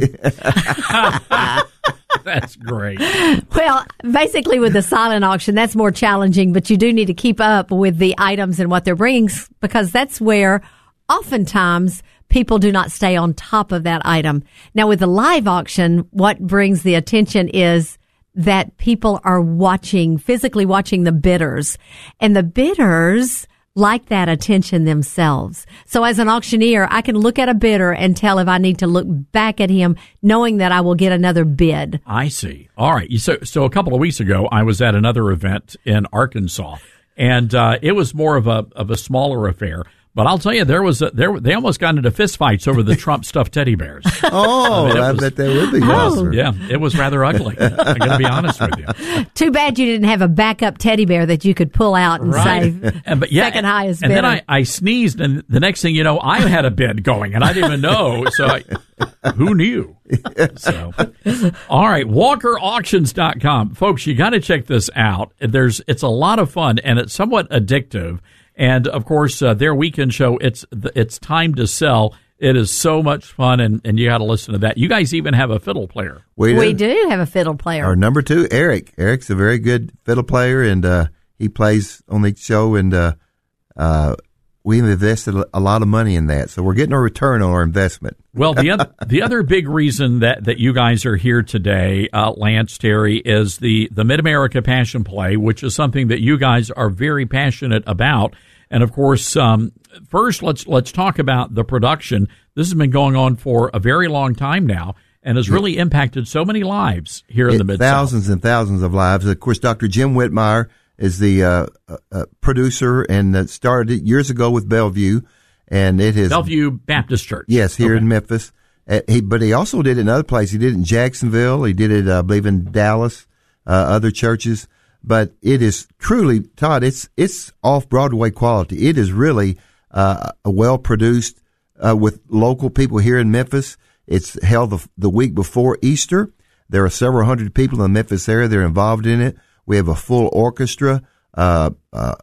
That's great. Well, basically with the silent auction, that's more challenging, but you do need to keep up with the items and what they're bringing because that's where oftentimes people do not stay on top of that item. Now, with the live auction, what brings the attention is that people are watching, physically watching the bidders. And the bidders like that attention themselves. So as an auctioneer, I can look at a bidder and tell if I need to look back at him, knowing that I will get another bid. I see. All right. So, so a couple of weeks ago, I was at another event in Arkansas, and uh, it was more of a of a smaller affair. But I'll tell you, there was a, there they almost got into fistfights over the Trump stuffed teddy bears. Oh, I, mean, I was, bet they would be. Oh. Yeah, it was rather ugly. I'm going to be honest with you. Too bad you didn't have a backup teddy bear that you could pull out and right. say and, but yeah, second highest and bidder. then I, I sneezed, and the next thing you know, I had a bid going, and I didn't even know. So I, who knew? So, all right, walker auctions dot com. Folks, you got to check this out. There's It's a lot of fun, and it's somewhat addictive. And, of course, uh, their weekend show, it's it's time to sell. It is so much fun, and, and you got to listen to that. You guys even have a fiddle player. We do. We do have a fiddle player. Our number two, Eric. Eric's a very good fiddle player, and uh, he plays on each show, and uh, uh, we invested a lot of money in that. So we're getting a return on our investment. Well, the other, the other big reason that, that you guys are here today, uh, Lance, Terry, is the, the Mid-America Passion Play, which is something that you guys are very passionate about. And, of course, um, first, let's let's talk about the production. This has been going on for a very long time now and has really impacted so many lives here in the Mid-South. Thousands and thousands of lives. Of course, Doctor Jim Whitmire is the uh, uh, producer and uh, started it years ago with Bellevue. And it is Bellevue Baptist Church. Yes, here okay. in Memphis. Uh, he, but he also did it in other places. He did it in Jacksonville. He did it, uh, I believe, in Dallas, uh, other churches. But it is truly, Todd, it's it's off-Broadway quality. It is really uh, well produced uh, with local people here in Memphis. It's held the, the week before Easter. There are several hundred people in the Memphis area that are involved in it. We have a full orchestra, uh, uh,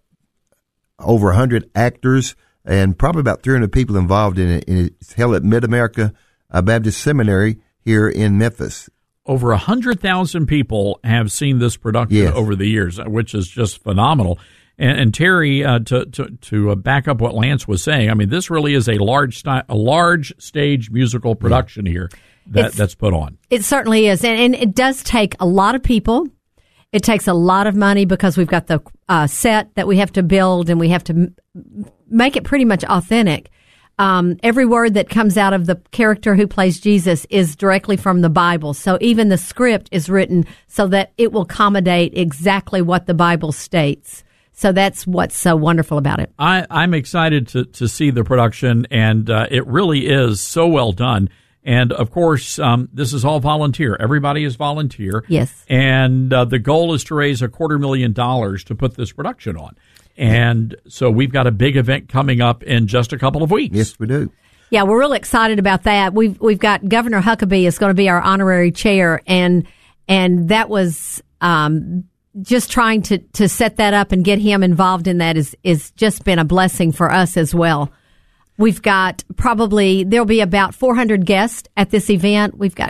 over one hundred actors, and probably about three hundred people involved in it. And it's held at Mid-America uh, Baptist Seminary here in Memphis. Over one hundred thousand people have seen this production yes. over the years, which is just phenomenal. And, and Terry, uh, to to, to uh, back up what Lance was saying, I mean, this really is a large sti- a large stage musical production yeah. here that, it's, that's put on. It certainly is. And, and it does take a lot of people. It takes a lot of money because we've got the uh, set that we have to build and we have to m- make it pretty much authentic. Um, every word that comes out of the character who plays Jesus is directly from the Bible. So even the script is written so that it will accommodate exactly what the Bible states. So that's what's so wonderful about it. I, I'm excited to, to see the production, and uh, it really is so well done. And, of course, um, this is all volunteer. Everybody is volunteer. Yes. And uh, the goal is to raise a quarter million dollars to put this production on. And so we've got a big event coming up in just a couple of weeks. Yes, we do. Yeah, we're really excited about that. We've we've got Governor Huckabee is going to be our honorary chair, and and that was um, just trying to, to set that up and get him involved in that is is just been a blessing for us as well. We've got probably there'll be about four hundred guests at this event. We've got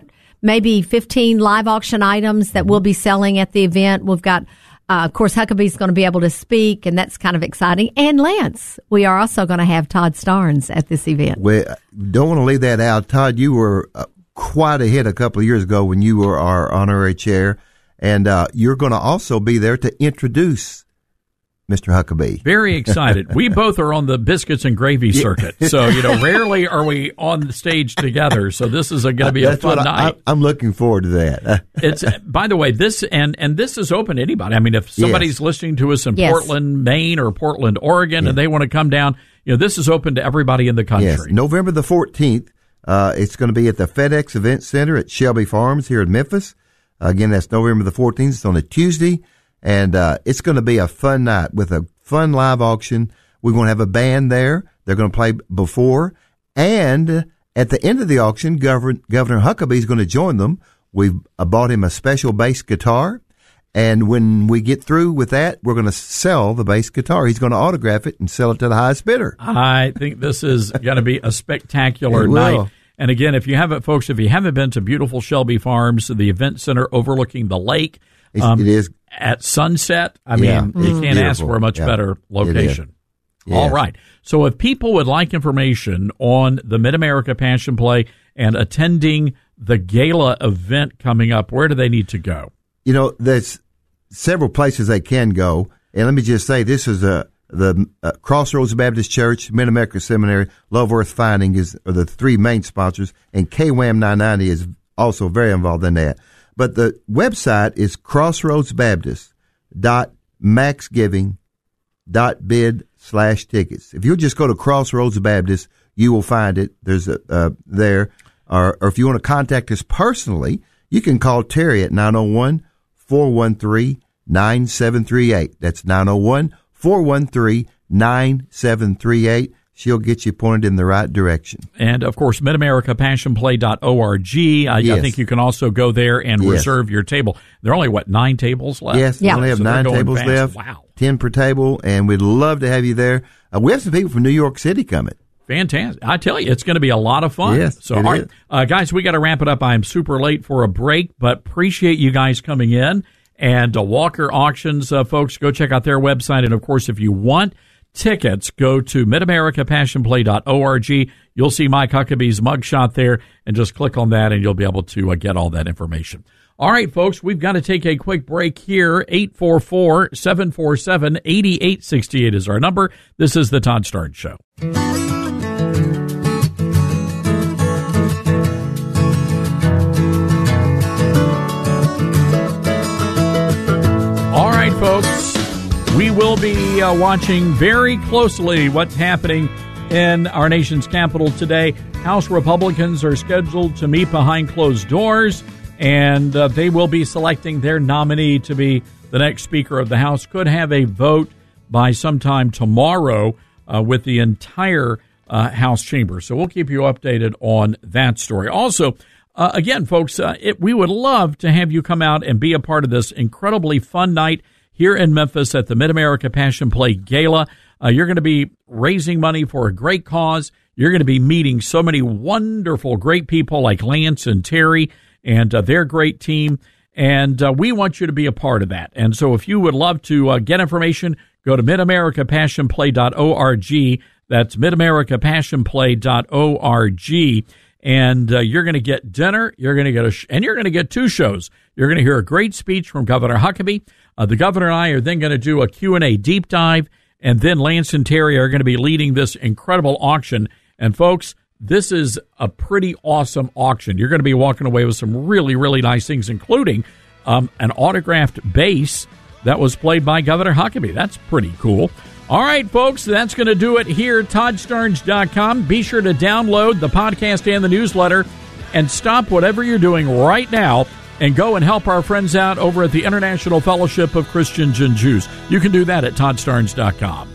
maybe fifteen live auction items that we'll be selling at the event. We've got, uh, of course, Huckabee's going to be able to speak, and that's kind of exciting. And Lance, we are also going to have Todd Starnes at this event. We don't want to leave that out. Todd, you were uh, quite a hit a couple of years ago when you were our honorary chair, and uh, you're going to also be there to introduce Mister Huckabee. Very excited. We both are on the biscuits and gravy circuit, so you know, rarely are we on the stage together. So this is going to be That's a fun what night. I, I'm looking forward to that. It's by the way, this and and this is open to anybody. I mean, if somebody's Yes. listening to us in Yes. Portland, Maine, or Portland, Oregon, and they want to come down, you know, this is open to everybody in the country. Yes, November the fourteenth. Uh, it's going to be at the FedEx Event Center at Shelby Farms here in Memphis. Uh, again, that's November the fourteenth. It's on a Tuesday, and uh, it's going to be a fun night with a fun live auction. We're going to have a band there. They're going to play before, and at the end of the auction, Governor, Governor Huckabee is going to join them. We've uh, bought him a special bass guitar, and when we get through with that, we're going to sell the bass guitar. He's going to autograph it and sell it to the highest bidder. I think this is going to be a spectacular It will. night. And again, if you haven't, folks, if you haven't been to beautiful Shelby Farms, the event center overlooking the lake, It's, um, it is. at sunset, I Yeah, mean, it's you can't ask beautiful. for a much Yeah, better it location. is. All Yes. right. So if people would like information on the Mid-America Passion Play and attending the gala event coming up, where do they need to go? You know, there's several places they can go. And let me just say, this is a, the uh, Crossroads Baptist Church, Mid-America Seminary, Love Worth Finding is are the three main sponsors, and K W A M nine ninety is also very involved in that. But the website is crossroads baptist dot maxgiving dot bid slash tickets. If you'll just go to Crossroads Baptist, you will find it. There's a, uh, there. Or, or if you want to contact us personally, you can call Terry at nine oh one, four one three, nine seven three eight. That's nine oh one, four one three, nine seven three eight. She'll get you pointed in the right direction. And, of course, mid america passion play dot org. I, Yes. I think you can also go there and Yes. reserve your table. There are only, what, nine tables left? Yes, we only have So they're nine going tables fast. left. Wow. Ten per table, and we'd love to have you there. Uh, we have some people from New York City coming. Fantastic. I tell you, it's going to be a lot of fun. Yes, so, it all is. right, uh, guys, we got to wrap it up. I'm super late for a break, but appreciate you guys coming in. And uh, Walker Auctions, uh, folks, go check out their website. And, of course, if you want tickets, go to mid america passion play dot org. You'll see Mike Huckabee's mugshot there, and just click on that, and you'll be able to uh, get all that information. All right, folks, we've got to take a quick break here. eight four four, seven four seven, eight eight six eight is our number. This is the Todd Starnes Show. All right, folks, we will be uh, watching very closely what's happening in our nation's capital today. House Republicans are scheduled to meet behind closed doors, and uh, they will be selecting their nominee to be the next Speaker of the House. Could have a vote by sometime tomorrow uh, with the entire uh, House chamber. So we'll keep you updated on that story. Also, uh, again, folks, uh, it, we would love to have you come out and be a part of this incredibly fun night here in Memphis at the Mid-America Passion Play Gala. Uh, you're going to be raising money for a great cause. You're going to be meeting so many wonderful, great people like Lance and Terry and uh, their great team. And uh, we want you to be a part of that. And so if you would love to uh, get information, go to mid america passion play dot org. That's mid america passion play dot org. And uh, you're going to get dinner. You're going to get a sh- and you're going to get two shows. You're going to hear a great speech from Governor Huckabee. Uh, the governor and I are then going to do a Q and A deep dive. And then Lance and Terry are going to be leading this incredible auction. And folks, this is a pretty awesome auction. You're going to be walking away with some really, really nice things, including um, an autographed bass that was played by Governor Huckabee. That's pretty cool. All right, folks, that's going to do it here at todd starnes dot com. Be sure to download the podcast and the newsletter and stop whatever you're doing right now and go and help our friends out over at the International Fellowship of Christians and Jews. You can do that at todd starnes dot com.